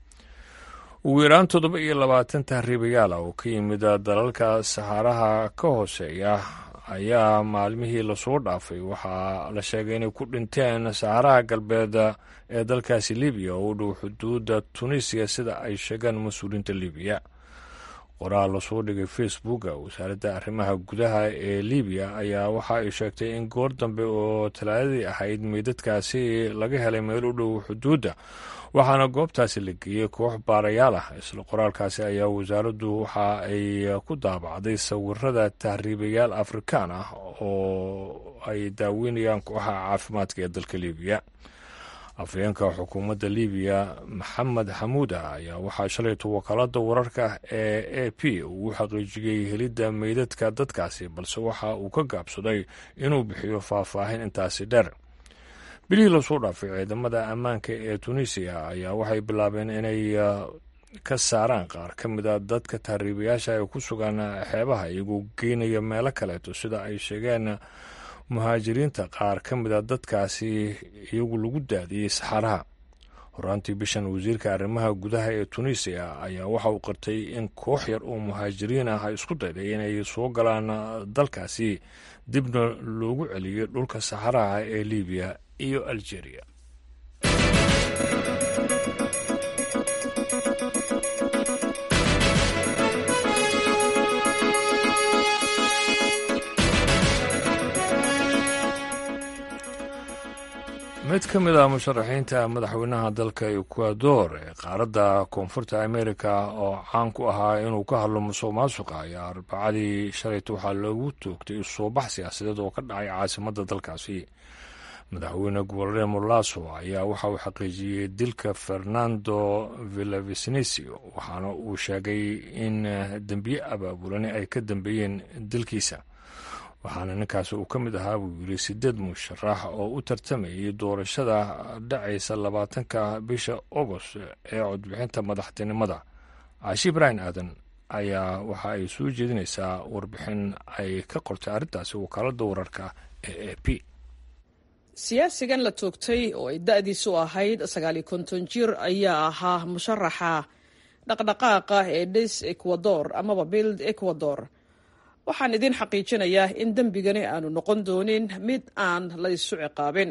ugu yaraan 27 tahriibayaal ah oo ka yimid dalalka saxaaraha ka hooseeya ayaa maalmihii lasoo dhaafay waxaa la sheegay inay ku dhinteen saxaaraha galbeed ee dalkaasi libiya oo u dhow xuduudda tunisiya sida ay sheegaan mas-uuliyiinta libiya. qoraal lasoo dhigay facebooka wasaaradda arrimaha gudaha ee libiya ayaa waxa ay sheegtay in goor dambe oo talaadadii ahayd meydadkaasi laga helay meel u dhow xuduudda, waxaana goobtaasi la geeyey koox baarayaal ah. isla qoraalkaasi ayaa wasaaraddu waxa ay ku daabacday sawirada tahriibayaal afrikaan ah oo ay daaweynayaan kooxaha caafimaadka ee dalka libiya. afhayeenka xukuumadda libiya maxamed xamuuda ayaa waxaa shalayto wakaaladda wararka ee a p uu xaqiijiyey helidda meydadka dadkaasi, balse waxa uu ka gaabsaday inuu bixiyo faahfaahin intaasi dheer. bilihii lasoo dhaafay ciidamada ammaanka ee tunisiya ayaa waxay bilaabeen inay ka saaraan qaar ka mid a dadka tahriibayaasha ee ku sugan xeebaha iyagoo geynaya meelo kaleeto sida ay sheegeen muhaajiriinta. qaar ka mid a dadkaasi iyagu lagu daadiyey saxaaraha. horaantii bishan wasiirka arrimaha gudaha ee tunisiya ayaa waxa uu qirtay in koox yar oo muhaajiriin ah ay isku dayday inay soo galaan dalkaasi dibna loogu celiyey dhulka saxaraha ee libiya iyo algeria. mid ka mid ah musharaxiinta madaxweynaha dalka ekuador ee qaaradda koonfurta amerika oo caan ku ahaa inuu ka hadlo musuq maasuqa ayaa arbacadii shalayta waxaa loogu toogtay isuubax siyaasadeed oo ka dhacay caasimadda dalkaasi. madaxweyne guillermo lasso ayaa waxa uu xaqiijiyey dilka fernando villavicencio, waxaana uu sheegay in dembiye abaabulani ay ka dambeeyeen dilkiisa. waxaana ninkaasi uu ka mid ahaa buu yiri 8 musharax oo u tartamayay doorashada dhacaysa 20 bisha Agost ee codbixinta madaxtinimada. caashi ibraahim aadan ayaa waxa ay soo jeedinaysaa warbixin ay ka qortay arrintaasi wakaaladda wararka ee a p. siyaasigan la toogtay oo ay da'diisu ahayd 59 jir ayaa ahaa musharaxa dhaqdhaqaaqa ee Dis Ecuador amaba Build Ecuador. waxaan idin xaqiijinayaa in dembigani aanu noqon doonin mid aan la isu ciqaabin.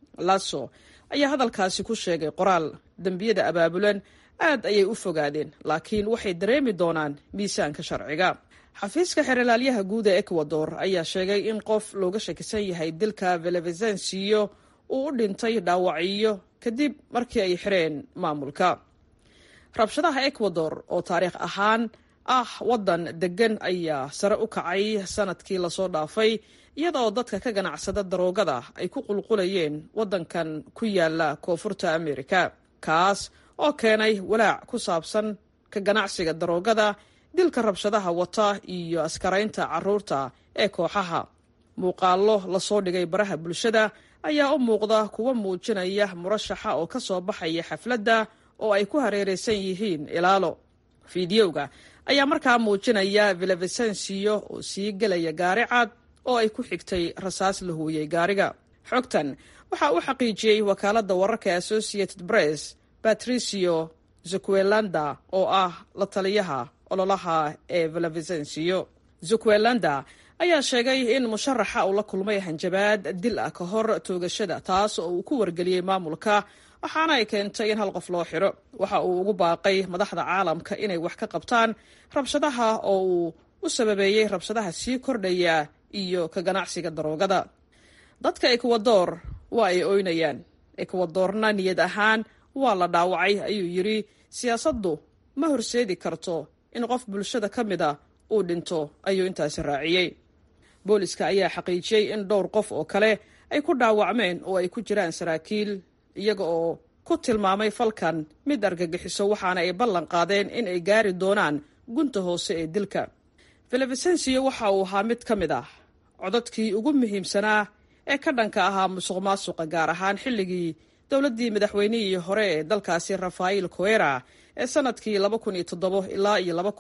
Lasso ayaa hadalkaasi ku sheegay qoraal. dembiyada abaabulan aad ayay u fogaadeen, laakiin waxay dareemi doonaan miisaanka sharciga. xafiiska xeeralaalyaha guud ee Ecuador ayaa sheegay in qof looga shakisan yahay dilka Villavicencio uu u dhintay dhaawacyo kadib markii ay xireen maamulka. rabshadaha Ecuador oo taariikh ahaan waddan degan ayaa sare u kacay sanadkii lasoo dhaafay, iyadoo dadka ka ganacsada daroogada ay ku qulqulayeen waddankan ku yaala koonfurta Amerika, kaas oo keenay walaac ku saabsan ka ganacsiga daroogada, dilka rabshadaha wata iyo askaraynta carruurta ee kooxaha. muuqaallo lasoo dhigay baraha bulshada ayaa u muuqda kuwa muujinaya murashaxa oo ka soo baxaya xafladda oo ay ku hareeraysan yihiin ilaalo. fiidiyowga ayaa markaa muujinaya Villavicencio oo sii gelaya gaari cad oo ay ku xigtay rasaas la huuyey gaariga. xogtan waxa uu xaqiijiyey wakaaladda wararka Associated Press Patricio Zuquelanda oo ah la taliyaha ololaha ee Villavicencio. Zuquelanda ayaa sheegay in musharaxa uu la kulmay hanjabaad dil ah ka hor toogashada, taas oo uu ku wargeliyey maamulka, waxaana ay keentay in hal qof loo xiro. waxa uu ugu baaqay madaxda caalamka inay wax ka qabtaan rabshadaha oo uu u sababeeyey rabshadaha sii kordhaya iyo ka ganacsiga daroogada. dadka Ecuador waa ay oynayaan. Ecuadorna niyad ahaan waa la dhaawacay, ayuu yiri. siyaasaddu ma horseedi karto in qof bulshada ka mid a uu dhinto, ayuu intaasi raaciyey. booliska ayaa xaqiijiyey in dhowr qof oo kale ay ku dhaawacmeen oo ay ku jiraan saraakiil, iyaga oo ku tilmaamay falkan mid argagixiso, waxaana ay ballan qaadeen in ay gaari doonaan gunta hoose ee dilka. Villavicencio waxa uu ahaa mid ka mid ah codadkii ugu muhiimsanaa ee ka dhanka ahaa musuqmaasuqa, gaar ahaan xilligii dowladdii madaxweynihii hore ee dalkaasi Rafael Correa ee sanadkii 2007 ilaa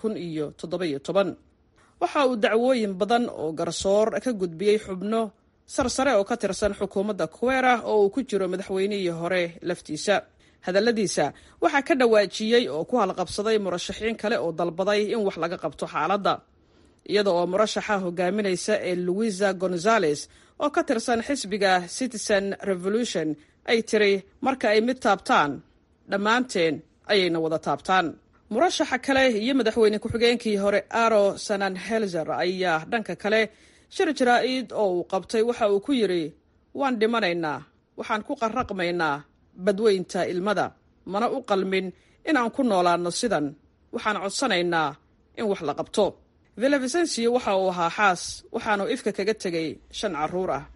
2017. waxa uu dacwooyin badan oo garsoor ka gudbiyey xubno sarsare oo ka tirsan xukuumadda Correa oo uu ku jiro madaxweynihii hore laftiisa. hadalladiisa waxaa ka dhawaajiyey oo ku halqabsaday murashaxiin kale oo dalbaday in wax laga qabto xaaladda, iyada oo murashaxa hogaaminaysa ee Luisa Gonzalez oo ka tirsan xisbiga Citizen Revolution ay tiri, marka ay mid taabtaan dhammaanteen ayayna wada taabtaan. murashaxa kale iyo madaxweyne ku-xigeenkii hore Aro Sananhelzer ayaa dhanka kale shir jaraa'id oo uu qabtay waxa uu ku yiri, waan dhimanaynaa, waxaan ku qarraqmaynaa badweynta ilmada, mana u qalmin in aan ku noolaanno sidan, waxaan codsanaynaa in wax la qabto. Villavicencio waxa uu ahaa xaas, waxaanu ifka kaga tegay 5 carruur ah.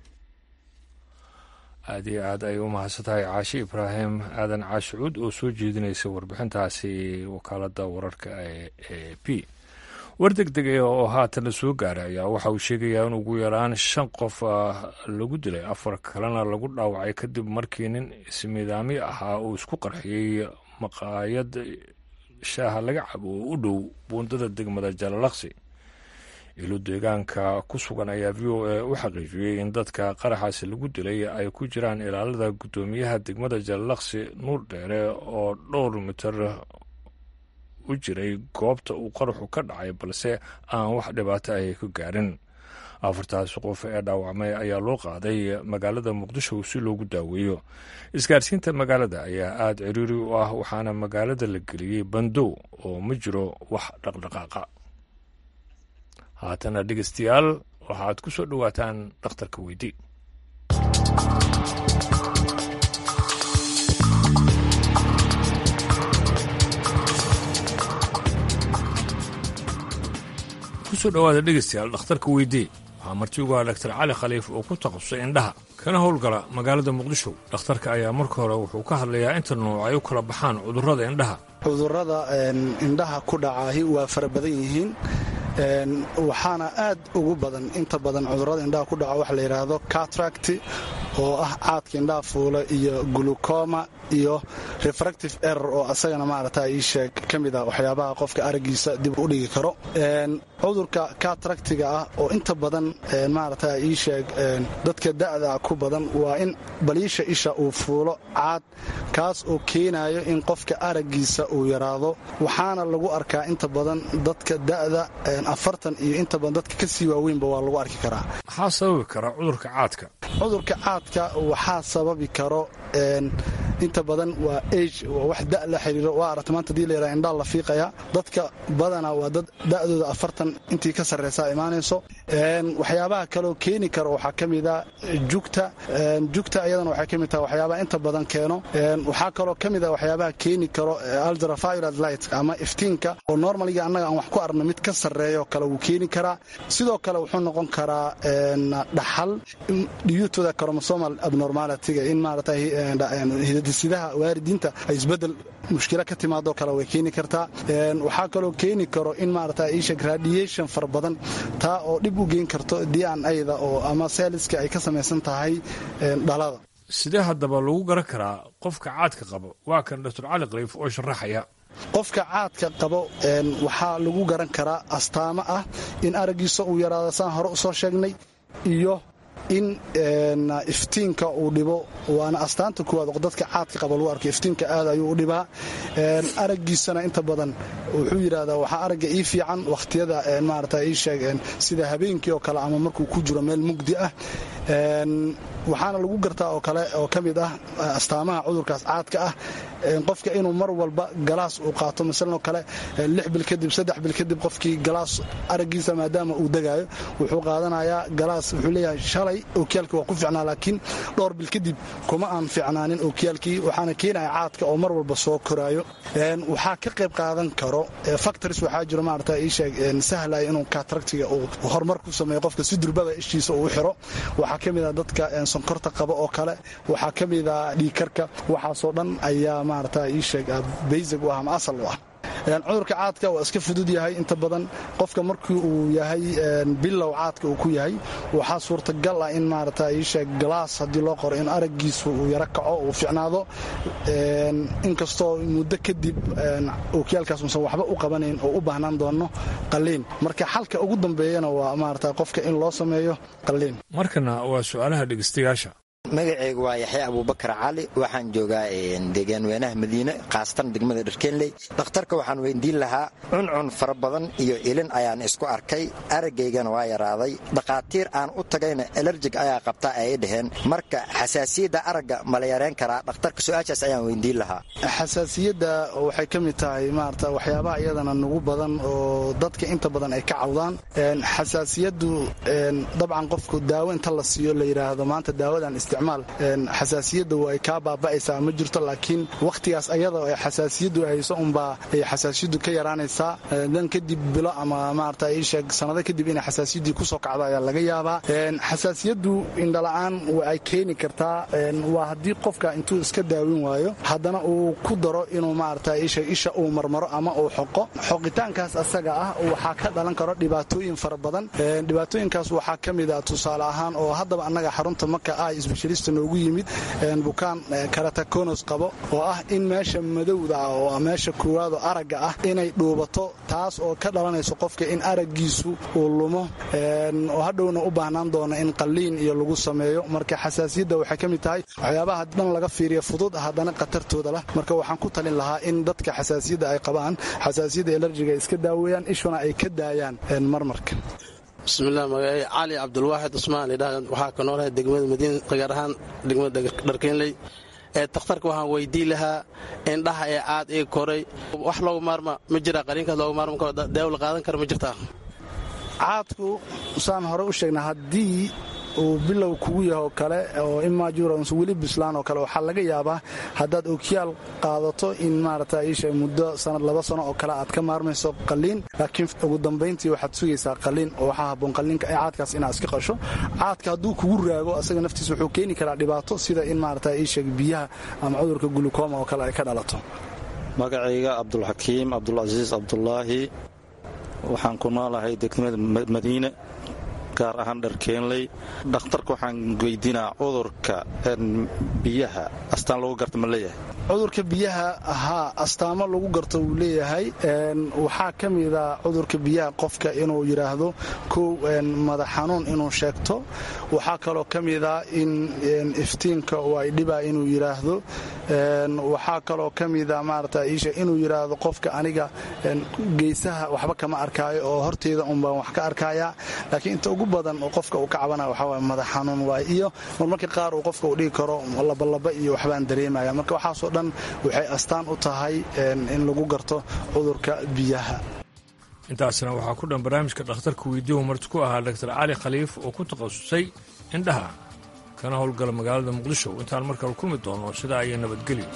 aad iyo aad ay u mahadsantahay Caashi Ibraahim aadan caashuud oo soo jeedinaysa warbixintaasi wakaaladda wararka ee AP. war degdeg oo haatan la soo gaaray ayaa waxa uu sheegayaa in ugu yaraan 5 qof lagu dilay, 4 kalena lagu dhaawacay kadib markii nin ismiidaami ahaa uu isku qarxiyey maqaayad shaaha laga cabo oo u dhow buundada degmada Jalalaqsi. ilo deegaanka ku sugan ayaa VOA u xaqiijiyey in dadka qaraxaasi lagu dilay ay ku jiraan ilaalada guddoomiyaha degmada Jalalaqsi Nuur Dheere oo dhowr mitir u jiray goobta uu qaraxu ka dhacay, balse aan wax dhibaato ay ka gaarin. 4 qof ee dhaawacmay ayaa loo qaaday magaalada Muqdisho si loogu daaweeyo. isgaarsiinta magaalada ayaa aad ciriiri u ah, waxaana magaalada la geliyey bandow oo ma jiro wax dhaqdhaqaaqa. haatana dhegeystayaal waxaad ku soo dhowaataan dhakhtarka weydii. kusoo dhawaada dhegeystayaal dhakhtarka weydii. waxaa marti ugu ah Dr. Cali Khaliif oo ku takhasusay indhaha kana howlgala magaalada Muqdisho. dhakhtarka ayaa marka hore wuxuu ka hadlayaa inta nooc ay u kala baxaan cudurrada indhaha. cudurrada indhaha ku dhacaahi waa fara badan yihiin, waxaana aad ugu badan inta badan cudurrada indhaha ku dhaca waxa la yidhaahdo cataract oo ah caadka indhaha fuula iyo glucoma iyo refractive error oo asagana maaragta ii sheeg ka mid ah waxyaabaha qofka araggiisa dib u dhigi karo cudurka cataractiga ah oo inta badan maaragta ii sheeg dadka da'da ku badan waa in baliisha isha uu fuulo caad kaas oo keenayo in qofka araggiisa uu yaraado waxaana lagu arkaa inta badan dadka da'da 40 iyo inta badan dadka ka sii waaweynba waa lagu arki karaa. maxaa sababi kara cudurka caadka? cudurka caadka waxaa sababi karo inta badan waa age wax da' la xiriiro waa aragti maanta hadii la yidhaha indhaha la fiiqaya dadka badanaa waa dad da'dooda 40 intii ka sarreysaa imaanayso waxyaabaha kaloo keeni karo waxaa ka mid a jugta iyadana waxay ka mid tahay waxyaabaha inta badan keeno waxaa kaloo ka mid a waxyaabaha keeni karo ultraviolet light ama iftiinka oo normaliga annaga aan wax ku arno mid ka sarreeyo kale wuu keeni karaa sidoo kale wuxuu noqon karaa dhaxal due to the chromosomal abnormality in maaragtay hidadisidaha waalidiinta ay isbedel mushkila ka timaado kale way keeni kartaa waxaa kaloo keeni karo in maaragtay ishak radiation far badan taa oo dhib u geyn karto DNA-da oo ama cells-ka ay ka samaysan tahay dhalada. sidee haddaba lagu garan karaa qofka caadka qabo? waa kan Dr. Cali Qaliif oo sharaxaya. qofka caadka qabo waxaa lagu garan karaa astaamo ah in araggiisa uu yaraado saan hore u soo sheegnay iyo in iftiinka uu dhibo waana astaanta kuwaad dadka caadka qaba lagu arko iftiinka aad ayuu u dhibaa araggiisana inta badan wuxuu yidhaahdaa waxaa aragga ii fiican wakhtiyada maaragta ii sheeg sida habeenkii oo kale ama markuu ku jiro meel mugdi ah waxaana lagu gartaa oo kale oo ka mid ah astaamaha cudurkaas caadka ah qofka inuu mar walba galaas uu qaato masalan oo kale 6 bil kadib 3 bil kadib qofkii galaas araggiisa maadaama uu degaayo wuxuu qaadanayaa galaas wuxuu leeyahay shalay ookiyaalkii waa ku fiicnaa laakiin dhowr bil kadib kuma aan fiicnaanin ookiyaalkii waxaana keenaya caadka oo mar walba soo koraayo waxaa ka qayb qaadan karo factors waxaa jiro maaragta ii sheeg sahlaya inuu cataractiga uu horumar ku sameeyo qofka si durbaba ishiisa uu xiro waxaa ka mid ah dadka sonkorta qaba oo kale waxaa ka mid ah dhiigkarka waxaasoo dhan ayaa maaragta ii sheeg basic u ah ama asal u ah cudurka caadka waa iska fudud yahay inta badan qofka markii uu yahay bilow caadka uu ku yahay waxaa suurtagal ah in maaragta ii sheeg glass haddii loo qoro in araggiisu uu yaro kaco uu fiicnaado inkastoo muddo kadib ookiyaalkaas uusan waxba u qabanayn oo u baahnaan doono qalliin marka xalka ugu dambeeyana waa maaragta qofka in loo sameeyo qalliin. markana waa su'aalaha dhegeystayaasha. magacaygu waa yaxya abuubakar cali waxaan joogaa deegaan weynaha madiine khaasatan degmada dharkeenley dhakhtarka waxaan weydiin lahaa cuncun fara badan iyo ilin ayaan isku arkay aragaygana waa yaraaday dhakhaatiir aan u tagayna alerjig ayaa qabta ay dhaheen marka xasaasiyadda aragga ma la yareen karaa dhakhtarka su-aashaas ayaan weydiin lahaa. xasaasiyadda waxay ka mid tahay maarata waxyaabaha iyadana nugu badan oo dadka inta badan ay ka cawdaan xasaasiyaddu dabcan qofku daawo inta la siiyo la yidhaahdo maanta daawadan xasaasiyadda way kaa baaba'aysaa ma jirto laakiin wakhtigaas ayada ay xasaasiyaddu hayso unbaa ay xasaasiyaddu ka yaraanaysaa dan kadib bilo ama maarata ii sheeg sanado kadib inay xasaasiyaddii kusoo kacdo ayaa laga yaabaa xasaasiyaddu indhala'aan ay keeni kartaa waa haddii qofka intuu iska daawin waayo haddana uu ku daro inuu maarata ii sheeg isha uu marmaro ama uu xoqo xoqitaankaas asaga ah waxaa ka dhalan karo dhibaatooyin fara badan dhibaatooyinkaas waxaa ka mid ah tusaale ahaan oo haddaba annaga xarunta marka ay isbeshaliista noogu yimid bukaan karatakonos qabo oo ah in meesha madowda ah oo meesha koowaado aragga ah inay dhuubato taas oo ka dhalanayso qofka in araggiisu uu lumo oo hadhowna u baahnaan doona in qalliin iyo lagu sameeyo marka xasaasiyadda waxay ka mid tahay waxyaabaha dhan laga fiiriya fudud haddana khatartooda lah marka waxaan ku talin lahaa in dadka xasaasiyadda ay qabaan xasaasiyadda alerjiga ay iska daaweeyaan ishuna ay ka daayaan marmarka. bismillaah magacay cali cabdulwaaxid cusmaan idhaahdan waxaa ka noolahay degmada madiina gaar ahaan degmada dharkeenley dhakhtarka waxaan weydiin lahaa indhaha ee caad ii koray wax loogu maarma ma jiraa qariinkaas loogu maarma karo daawo la qaadan kara ma jirtaa? caadku saan hore u sheegna haddii uu bilow kugu yaho kale oo imajurans weli bislaan oo kale waxaa laga yaabaa haddaad ookiyaal qaadato in maarata iisha muddo sanad 2 sano oo kale aad ka maarmayso qalliin laakiin ugu dambayntii waxaad sugaysaa qalliin oo waxaa habboon qalliinka ee caadkaas inaad iska qasho caadka hadduu kugu raago asaga naftiisa wuxuu keeni karaa dhibaato sida in maarata iisha biyaha ama cudurka gulukoma oo kale ay ka dhalato. magacayga cabdulxakiim cabdulcasiis cabdulaahi waxaan ku noolahay degmada madiine gaar ahaan dharkeenley. dhakhtarka waxaan weydiinaa cudurka biyaha astaan lagu garta ma leeyahay? cudurka biyaha haa astaamo lagu garto wuu leeyahay. waxaa ka mida cudurka biyaha qofka inuu yidhaahdo kow madax xanuun inuu sheegto. waxaa kaloo ka mida in iftiinka oo ay dhibaa inuu yidhaahdo. waxaa kaloo ka mida maarata iisha inuu yidhaahdo qofka aniga geesaha waxba kama arkaayo oo horteeda un baan wax ka arkaya. laakiin inta ugu badan oo qofka uu ka cabanayo waxaa waay madax xanuun waay iyo marmarka qaar uu qofka uu dhigi karo labalaba iyo waxbaan dareemaya. marka waxaasoo dhan waxay astaan u tahay in lagu garto cudurka biyaha. intaasna waxaa ku dhan barnaamijka dhakhtarka weydiihu marti ku ahaa dr cali khaliif oo ku takhasusay indhaha kana howlgala magaalada muqdisho. intaan markale kulmi doono sidaa iyo nabadgelyo.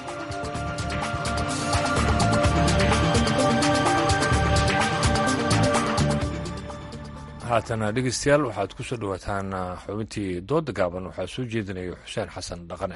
haatana dhegeystayaal waxaad ku soo dhowaataan xubintii dooda gaaban. waxaa soo jeedinaya xuseen xasan dhaqane.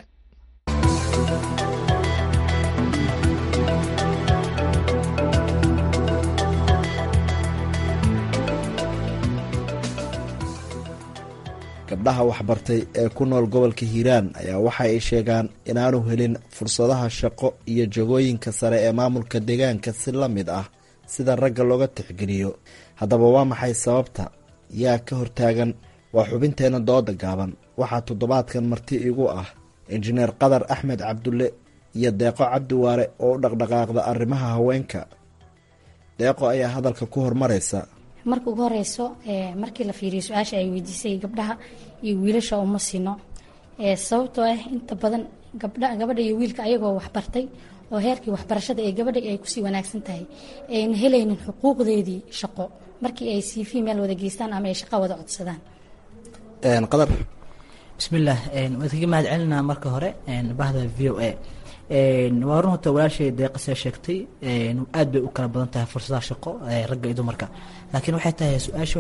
gabdhaha waxbartay ee ku nool gobolka hiiraan ayaa waxa ay sheegaan inaanu helin fursadaha shaqo iyo jagooyinka sare ee maamulka deegaanka si la mid ah sida ragga looga tixgeliyo. haddaba waa maxay sababta? yaa ka hortaagan? waa xubinteenna dooda gaaban. waxaa toddobaadkan marti igu ah injineer qadar axmed cabdulle iyo deeqo cabdiwaare oo u dhaqdhaqaaqda arrimaha haweenka. deeqo ayaa hadalka ku hormaraysa. marka ugu horeyso markii la fiiriyo su-aasha ay weydiisay gabdhaha iyo wiilasha uma sino sababtoo ah inta badan gabadha iyo wiilka ayagoo waxbartay oo heerkii waxbarashada ee gabadha ay kusii wanaagsan tahay ayna helaynin xuquuqdeedii shaqo markii ay CV meel wada geystaan ama ay shaqo wada codsadaan. qadar bismillaah waan kaga mahad celinaa marka hore bahda VOA. waa run horta walaashay deeqasee sheegtay aad bay u kala badan tahay fursadaha shaqo ragga iyo dumarka. laakiin waxay tahay su-aashu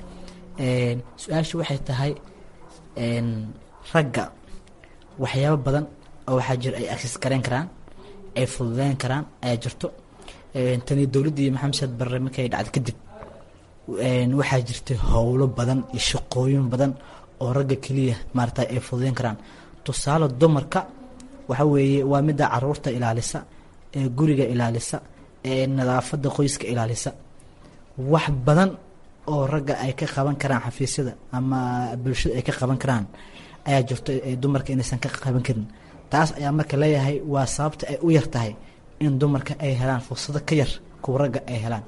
waxay tahay ragga waxyaabo badan oo waxaa jira ay access gareyn karaan ay fududeyn karaan ayaa jirto. tani dowladdii maxamed saad barre markay dhacday kadib waxaa jirtay howlo badan iyo shaqooyin badan oo ragga keliya maarata ay fududeyn karaan. tusaale dumarka waxa weeye waa midda caruurta ilaalisa ee guriga ilaalisa ee nadaafadda qoyska ilaalisa. wax badan oo ragga ay ka qaban karaan xafiisyada ama bulshada ay ka qaban karaan ayaa jirto dumarka inaysan ka qaban karin. taas ayaa marka leeyahay waa sababta ay u yar tahay in dumarka ay helaan fursado ka yar kuwa ragga ay helaan.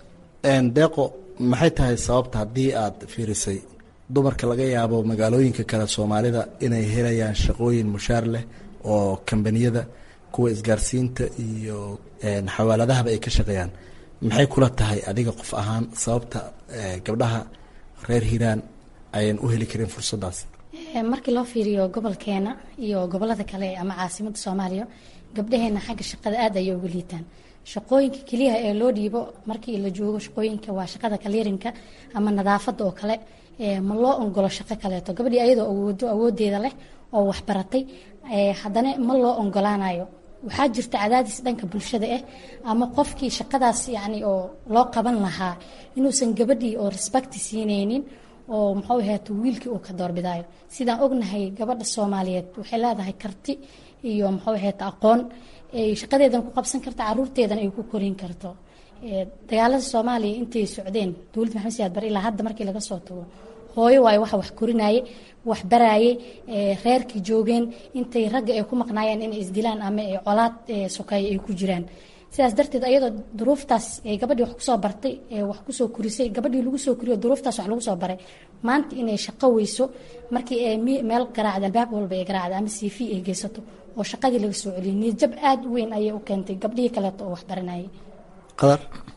deeqo maxay tahay sababta haddii aad fiirisay dumarka laga yaabo magaalooyinka kale soomaalida inay helayaan shaqooyin mushaar leh oo kambaniyada kuwa isgaarsiinta iyo xawaaladahaba ay ka shaqeeyaan? maxay kula tahay adiga qof ahaan sababta gabdhaha reer hiiraan ayan u heli karin fursadaas? markii loo fiiriyo gobolkeena iyo gobolada kale ama caasimadda Soomaaliya gabdhaheena xagga shaqada aad ayay uga liitaan. shaqooyinka kaliya ee loo dhiibo markii la joogo shaqooyinka waa shaqada kaliirinka ama nadaafadda oo kale ma loo ongolo shaqo kaleeto. gabadhii ayadoo awoodeeda leh oo wax baratay haddana ma loo ongolaanayo. waxaa jirta cadaadis dhanka bulshada ah ama qofkii shaqadaas yani oo loo qaban lahaa inuusan gabadhii oo respect siinaynin oo muxuu ahayd wiilkii uu ka doorbidayo. sidaan ognahay gabadha Soomaaliyeed waxay leedahay karti iyo muxuu ahayd aqoon ay shaqadeedan ku qabsan karto caruurteedan ay ku korin karto. dagaalada Soomaaliya intay socdeen dawladda Maxamed Siyaad Barre ilaa hadda markii laga soo tago hooyo waay wax korinaaye wax baraaye reerkii joogeen intay ragga ay ku maqnaayeen in isdilaan ama ay colaad sokay ay ku jiraan. sidaas darteed ayadoo duruuftaas ay gabadhii wax ku soo bartay wax ku soo kurisay gabadhii lagu soo kuriyo duruuftaas wax lagu soo baray maanta inay shaqo weyso markii ay meel garaacda albaab walba ay garaacda ama CV ay geysato oo shaqadii laga soo celiyay niyad-jab aad weyn ayay u keentay gabdhihii kaleeto oo wax baranayay. qadar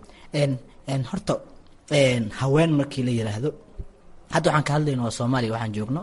horta haween markii la yiraahdo hadda waxaan ka hadlaynaa waa Soomaaliya waxaan joogno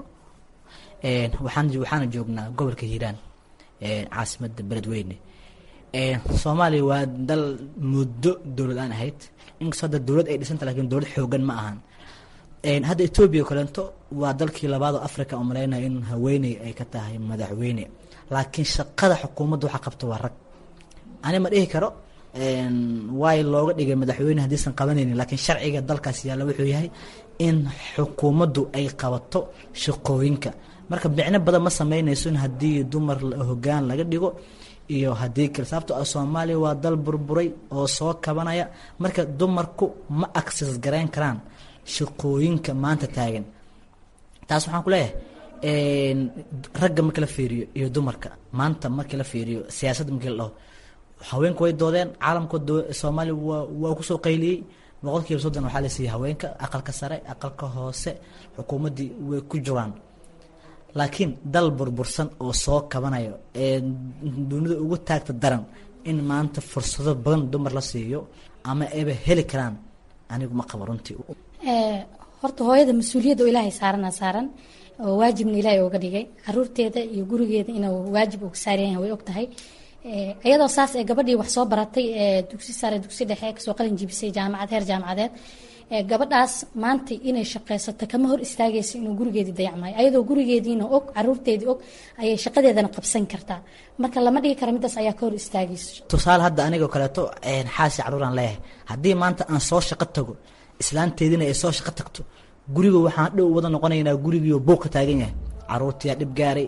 waxaan joognaa gobolka Hiiraan caasimadda beledweyne. Soomaaliya waa dal muddo dowlad aan ahayd inkastoo hadda dowlad ay dhisanta laakiin dowlad xoogan ma ahan. hadda Ethiopia kaleento waa dalkii labaad oo Afrika oo maleynaya in haweeney ay ka tahay madaxweyne laakiin shaqada xukuumadda waxa qabta waa rag. ani ma dhihi karo waay looga dhigay madaxweyne haddiisan qabanaynin laakiin sharciga dalkaas yaalla wuxuu yahay in xukuumaddu ay qabato shaqooyinka marka micno badan ma sameynayso in haddii dumar hoggaan laga dhigo iyo haddii kale sababto ah Soomaaliya waa dal burburay oo soo kabanaya marka dumarku ma access gareyn karaan shaqooyinka maanta taagan taas waxaan ku leeyahay ragga marka la fiiriyo iyo dumarka maanta marka la fiiriyo siyaasadda marka la dhaho haweenku way doodeen caalamka Soomaaliya waa ku soo qayliyay 30% waxaa la siiyay haweenka aqalka sare aqalka hoose xukuumadii way ku jiraan laakiin dal burbursan oo soo kabanayo dunida ugu taagta daran in maanta fursado badan dumar la siiyo ama ayba heli karaan anigu ma qabo runtii horta hooyada mas-uuliyadda oo ilaahay saaran oo waajibna ilaahay uga dhigay caruurteeda iyo gurigeeda inuu waajib uga saaran yahay way og tahay iyadoo saas ee gabadhii wax soo baratay dugsi sare dugsi dhexe kasoo qalin jibisay heer jaamacadeed gabadhaas maanta inay shaqaysato kama hor istaagayso inuu gurigeedii dayacmayo ayadoo gurigeediina og caruurteedii og ayay shaqadeedana qabsan kartaa marka lama dhigi karo midaas ayaa ka hor istaagayso tusaale hadda anigoo kaleeto xaasi caruuraan leeyahay haddii maanta aan soo shaqo tago islaanteedina ay soo shaqo tagto guriga waxaan dhow wada noqonaynaa gurigiioo buuq ka taagan yahay caruurtiyaa dhib gaaray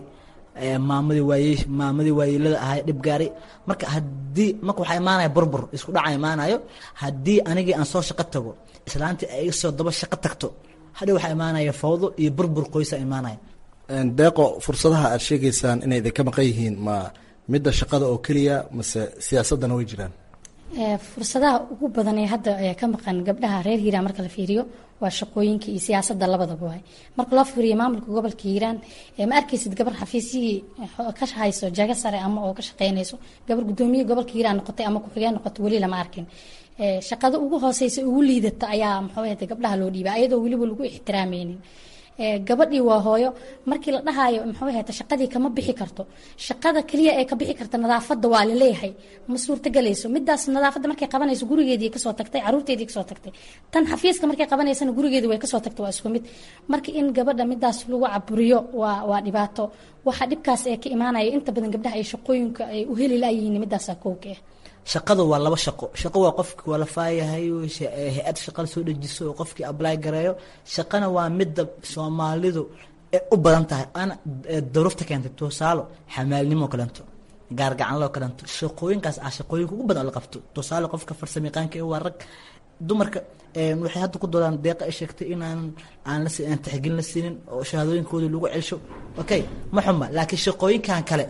maamadii waayeelada ahay dhib gaaray marka waxaa imaanaya burbur isku dhaca imaanayo haddii anigii aan soo shaqo tago islaantii ay soo daba shaqo tagto hadhow waxaa imaanaya fawdo iyo burbur qoysa imaanaya deeqo fursadaha aad sheegaysaan inay idinka maqan yihiin ma midda shaqada oo keliya mase siyaasadana way jiraan fursadaha ugu badan ee hadda ka maqan gabdhaha reer hiiraan marka la fiiriyo waa shaqooyinka iyo siyaasadda labadaba waay marka loo fiiriyo maamulka gobolka hiiraan ma arkaysid gabar xafiisyihii ka hayso jaga sare ama oo ka shaqeynayso gabar gudoomiye gobolka hiiraan noqotay ama ku-xigeen noqotay weli lama arkin shaqada ugu hooseysa ugu liidata ayaa maxaa gabdhaha loo dhiibay ayadoo weliba lagu ixtiraamaynin gabadhii waa hooyo markii la dhahayo maxaa shaqadii kama bixi karto shaqada kaliya ee ka bixi karta nadaafadda waa la leeyahay ma suurtagelayso midaas nadaafadda markay qabanayso gurigeedii kasoo tagtay caruurteedii kasoo tagtay tan xafiiska markay qabanaysana gurigeedii way kasoo tagtay waa isku mid marka in gabadha midaas lagu caburiyo waa dhibaato waxa dhibkaas ee ka imaanaya inta badan gabdhaha ay shaqooyinka ay u heli laayihiin midaas kowka ah shaqadu waa laba shaqo waa qofkii wala faayahay hay-ad shaqada soo dejiso oo qofkii apply gareeyo shaqana waa midda Soomaalidu ee u badan tahay ana duruufta keentay tusaalo xamaalnimo kalento gaargacan loo kalento shaqooyinkaas shaqooyinka ugu badan la qabto tusaale qofka farsamayaqaanka ee waa rag dumarka waxay hadda ku doodaan deeqa ay sheegtay inaan tixgelin la siinin oo shahaadooyinkooda lagu celsho okay ma xuma laakiin shaqooyinkan kale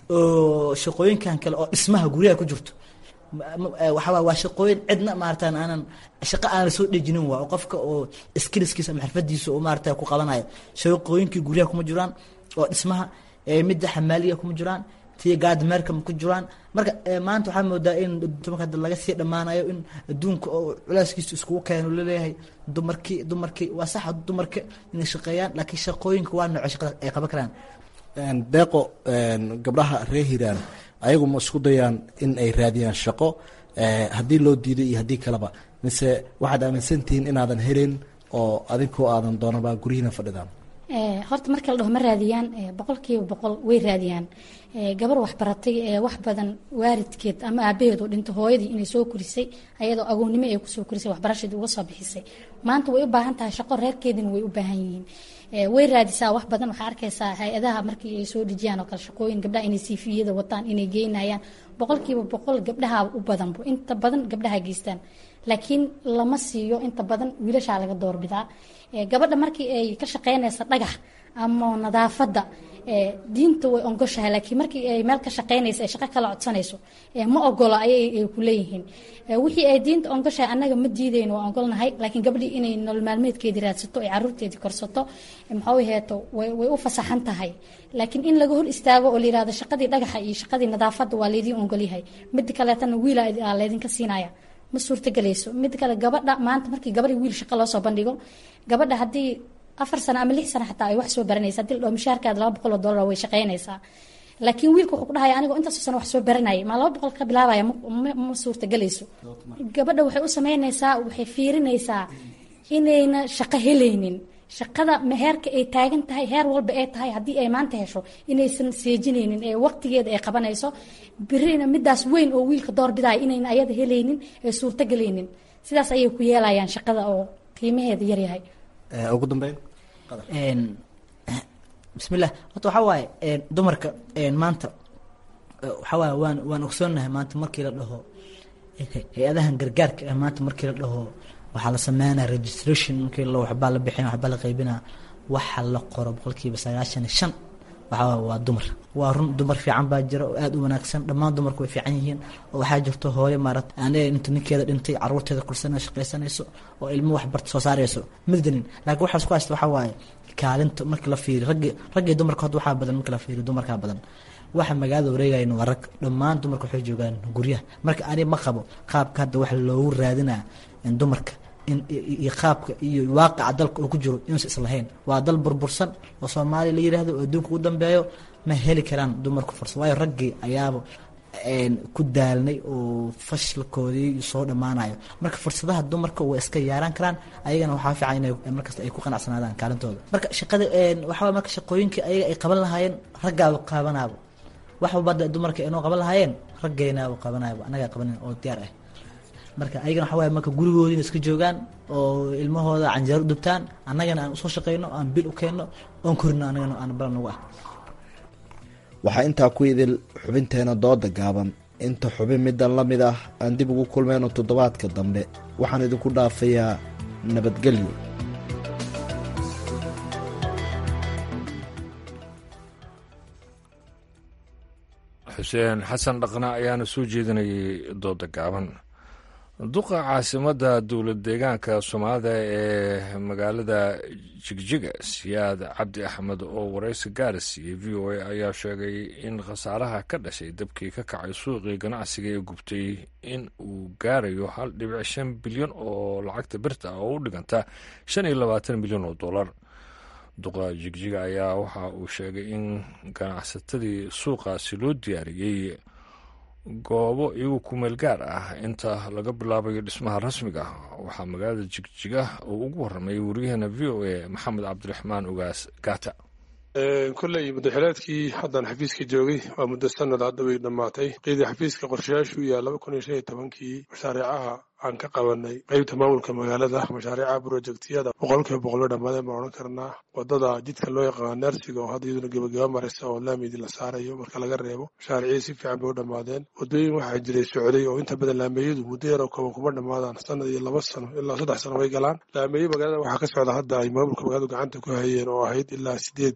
oo dhismaha guryaha ku jirto waa shaqooyin cidna maartaan aanan shaqo aan la soo dhejinin waa qofka oo skillskiisa ama xirfadiisa oo maartaa ku qabanayo shaqooyinkii guryaha kuma jiraan oo dhismaha midda xamaaliya kuma jiraan tii gaadmeerka ma ku jiraan marka maanta waxaa moodaa in dumarka hadda laga sii dhammaanayo in adduunka oo culeyskiisa iskugu keeno laleeyahay dumarkii waa sax dumarka inay shaqeeyaan laakiin shaqooyinka waa nooco shaqada ay qaban karaan deeqo gabdhaha reer hiiraan ayagu ma isku dayaan in ay raadiyaan shaqo haddii loo diiday iyo haddii kaleba mise waxaad aaminsantihiin inaadan helin oo adinkoo aadan doonaba guryihiina fadhidaan horta marka la dhaho ma raadiyaan 100% way raadiyaan gabar wax baratay wax badan waalidkeed ama aabaheed oo dhinto hooyadii inay soo korisay ayadoo agoonnimo ay ku soo korisay waxbarashadii uga soo bixisay maanta way u baahan tahay shaqo reerkeedina way u baahan yihiin way raadisaa wax badan waxaa arkaysaa hay-adaha markii ay soo dhejiyaan oo kale shaqooyin gabdhaha inay siifiyada wataan inay geynayaan 100% gabdhaha u badanbo inta badan gabdhaha geystaan laakiin lama siiyo inta badan wiilashaa laga doorbidaa gabadha markii ay ka shaqeynaysa dhagax ama nadaafadda diinta way ongoshahay laakiin markii ay meel ka shaqeynaysa ay shaqo kala codsanayso ma ogolo ayay ku leeyihiin wixii ay diinta ongoshahay annaga ma diidayno waa ogolnahay laakiin gabadhii inay nolol maalmeedkeedii raadsato ay caruurteedii korsato maxaa heeto way u fasaxan tahay laakiin in laga hor istaago oo la yiraahdo shaqadii dhagaxa iyo shaqadii nadaafadda waa leedin ogolyahay mid kaleetana wiila leedinka siinaya ma suurtagelayso mid kale gabadha maanta markii gabadhi wiil shaqo loo soo bandhigo gabadha haddii 4 sano ama 6 sano xataa ay wax soo baranaysa hadii la mushaarkaada $200 way shaqeynaysaa laakiin wiilku wuxuu ku dhahay aniga intaas sano wax soo baranayay ma 200 ka bilaabaya ma suurtagelayso gabadha waxay u sameynaysaa waxay fiirinaysaa inayna shaqo helaynin shaqada heerka ay taagan tahay heer walba ay tahay haddii ay maanta hesho inaysan seejinaynin ee waqtigeeda ay qabanayso birina midaas weyn oo wiilka doorbidaya inayna ayada helaynin ee suurtagelaynin sidaas ayay ku yeelayaan shaqada oo qiimaheeda yaryahay. ugu dambeyn bismillah horta waxaa waaye dumarka maanta waxaa waaye waan ogsoonahay maanta markii la dhaho hay-adahan gargaarka ah maanta markii la dhaho waxaa la sameynaya registration markii waxbaa la bixin waxbaa la qaybinaa waxa la qoro 95% waxaa waa dumar waa run dumar fiican baa jira oo aad u wanaagsan dhammaan dumarku way fiican yihiin oo waxaa jirto hooyo maarad aanay inta ninkeeda dhintay caruurteeda kursanayso shaqaysanayso oo ilmo wax barta soo saarayso middanin laakiin waxa isku haysta waxaa waaye kaalinta marka la fiiriyo ragga dumarka hadda waxaa badan marka la fiiriyo dumarka badan waxa magaalada wareegayna waa rag dhammaan dumarku waxay joogaan guryaha marka ani ma qabo qaabka hadda wax loogu raadinaa in dumarka iyo qaabka iyo waaqaca dalka uu ku jiro inuu islahayn waa dal burbursan oo Soomaaliya la yiraahdo oo adduunka u dambeeyo ma heli karaan dumarku fursad waayo raggii ayaaba ku daalnay oo fashilkoodii soo dhamaanayo marka fursadaha dumarka way iska yaaran karaan ayagana waxaa fiican inay markasta ay ku qanacsanaadaan kaalintooda marka shaqada waxa marka shaqooyinkii ayaga ay qaban lahaayeen raggaaba qabanayba waxa badda dumarka inoo qaban lahaayeen raggeena oo qabanayba anaga qabanin oo diyaar ah marka ayagana waxa waaye marka gurigoodina iska joogaan oo ilmahooda canjeero dubtaan annagana aan soo shaqeyno aan bil u keenno oon korino annagana aan balan ugu ah waxaa intaa ku idil xubinteena dooda gaaban inta xubin midan la mid ah aan dib ugu kulmayno toddobaadka dambe waxaan idinku dhaafayaa nabadgelyo. xuseen xasan dhaqna ayaana soo jeedinayay dooda gaaban. duqa caasimadda dowlad deegaanka soomaalida ee magaalada jigjiga siyaad cabdi axmed oo waraysi gaara siiyey v o a ayaa sheegay in khasaaraha ka dhashay dabkii ka kacay suuqii ganacsiga ee gubtay in uu gaarayo 1.5 bilyan oo lacagta birta ah oo u dhiganta 25 milyan oo dollar. duqa jigjiga ayaa waxa uu sheegay in ganacsatadii suuqaasi loo diyaariyey goobo iyagu kumeel gaar ah inta laga bilaabayo dhismaha rasmiga ah. waxaa magaalada jigjiga uu ugu warramay wariyahana v o a maxamed cabdiraxmaan ugaas gaata. kolley muddaxileedkii haddaan xafiiska joogay waa muddo sanad hadda way dhammaatay qiidii xafiiska qorshayaashu yaa 2015 mashaariicaha aan ka qabanay qaybta maamulka magaalada mashaariicaha brojektiyada 100% dhammaadeen baan odhan karnaa wadada jidka loo yaqaan neersiga oo hadda iyaduna gebagaba maraysa oo laamidi la saarayo marka laga reebo mashaariicii si fiican bay u dhammaadeen wadooyin waxaa jiray socday oo inta badan laameeyadu muddo yar oo kooban kuma dhammaadaan sanad iyo 2 sano ilaa 3 sano way galaan laameeyo magaalada waxaa ka socda hadda ay maamulka magaaladu gacanta ku hayeen oo ahayd ilaa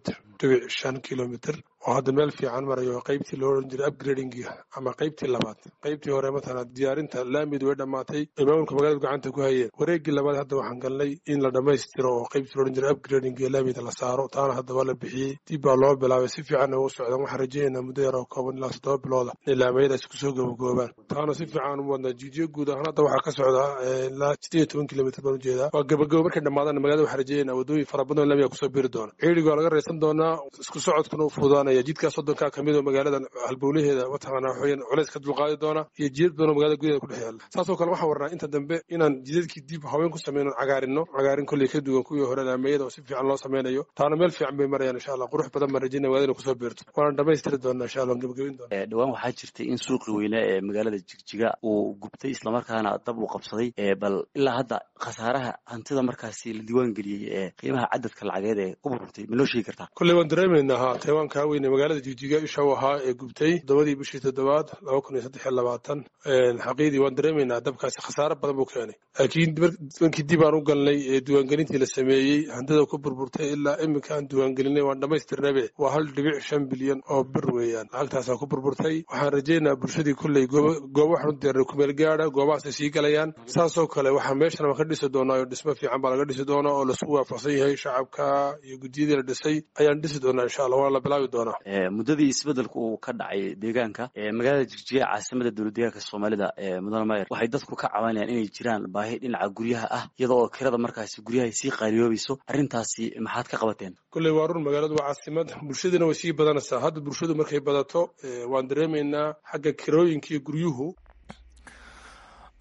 8.5 kilomitir oo hadda meel fiican marayo qaybtii loo oran jiray upgradingi ama qaybtii labaad qaybtii hore matala diyaarinta laamid way dhamaatay maamulka magaalada gacanta ku hayeen wareegii labaad hadda waxaan galnay in la dhamaystiro oo qaybtii loo oran jiray upgradingi laamid la saaro taana hadda waa la bixiyey dib baa loo bilaabay si fiican ugu socdaan waxaan rajaynaynaa muddo yar oo kooban ilaa 7 bilooda in laamiyadaas ku soo gabogoobaan taana si fiican u wadnaa jiijiyo guud ahaan hadda waxaa ka socda ilaa 18 kilomitir baan ujeedaa waa gabogobo markay dhamaadaan magaalada waxaan rajaynaynaa wadooyin fara badan laamiga kusoo biri doona ciidiga waa laga raysan doonaa isku socodkuna u fududaanaya jidkaas waddanka kamid oo magaalada halbowlaheeda wataqaanaa waxooyan culays ka dulqaadi doona iyo jidad badan oo magaalada gudaheeda ku dhex yaala saasoo kale waxaan warnaa inta dambe inaan jidadkii dib haween ku sameyno cagaarin kolley ka duwan kuwii hore laameeyada oo si fiican loo sameynayo taana meel fiican bay marayaan insha allah qurux badan baan rajaynaya magaalada kusoo beerto waana dhamaystiri doonaa insha allah gebagabin doona. dhawaan waxaa jirtay in suuqii weyne ee magaalada jigjiga uu gubtay islamarkaana dab uu qabsaday bal ilaa hadda khasaaraha hantida markaasi la diiwaan geliyey ee qiimaha cadadka lacageed ee ku burburtay ma loo sheegi kartaa? kolley waan dareemaynaa ha taiwanka weyne magaalada jigjiga isha ahaa ee gubtay 7 bishii 7 2023 xaqiidii waan dareemaynaa dabkaasi khasaaro badan buu keenay laakiin markii dib aan u galnay ee diiwaangelintii la sameeyey hantida ku burburtay ilaa iminka aan diiwaangelinay waan dhamaystirnabe waa 1.5 bilyan oo bir weeyaan lacagtaasaa ku burburtay waxaan rajaynayaa bulshadii kolley goobo waxaan u diyaarnay kumeel gaadha goobahaasay sii galayaan saasoo kale waxaa meeshan waan ka dhisi doonaa oo dhismo fiican baa laga dhisi doonaa oo laisku waafaqsan yahay shacabka iyo guddiyadii la dhisay ayaan dhisi doonaa insha allah waa la bilaabi doonaa. muddadii isbedelku uu ka dhacay deegaanka magaalada jigjiga caasimada dowlad deegaanka soomaalida mudane mayer waxay dadku ka cabanayaan inay jiraan baahi dhinaca guryaha ah iyadoo oo kirada markaasi guryaha sii qaaliyoobayso arrintaasi maxaad ka qabateen? kolley waa run magaaladu waa caasimad bulshadina way sii badanaysaa hadda bulshadu markay badato waan dareemaynaa xagga kirooyinka iyo guryuhu.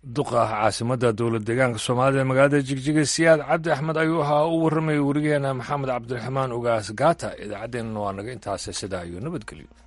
duqa caasimadda dowlad deegaanka soomaalida ee magaalada jigjiga siyaad cabdi axmed ayuu ahaa u warramayay werigeena maxamed cabdiraxmaan ugaas gaata idaacaddeenna waa naga intaase sidaa iyo nabadgelyo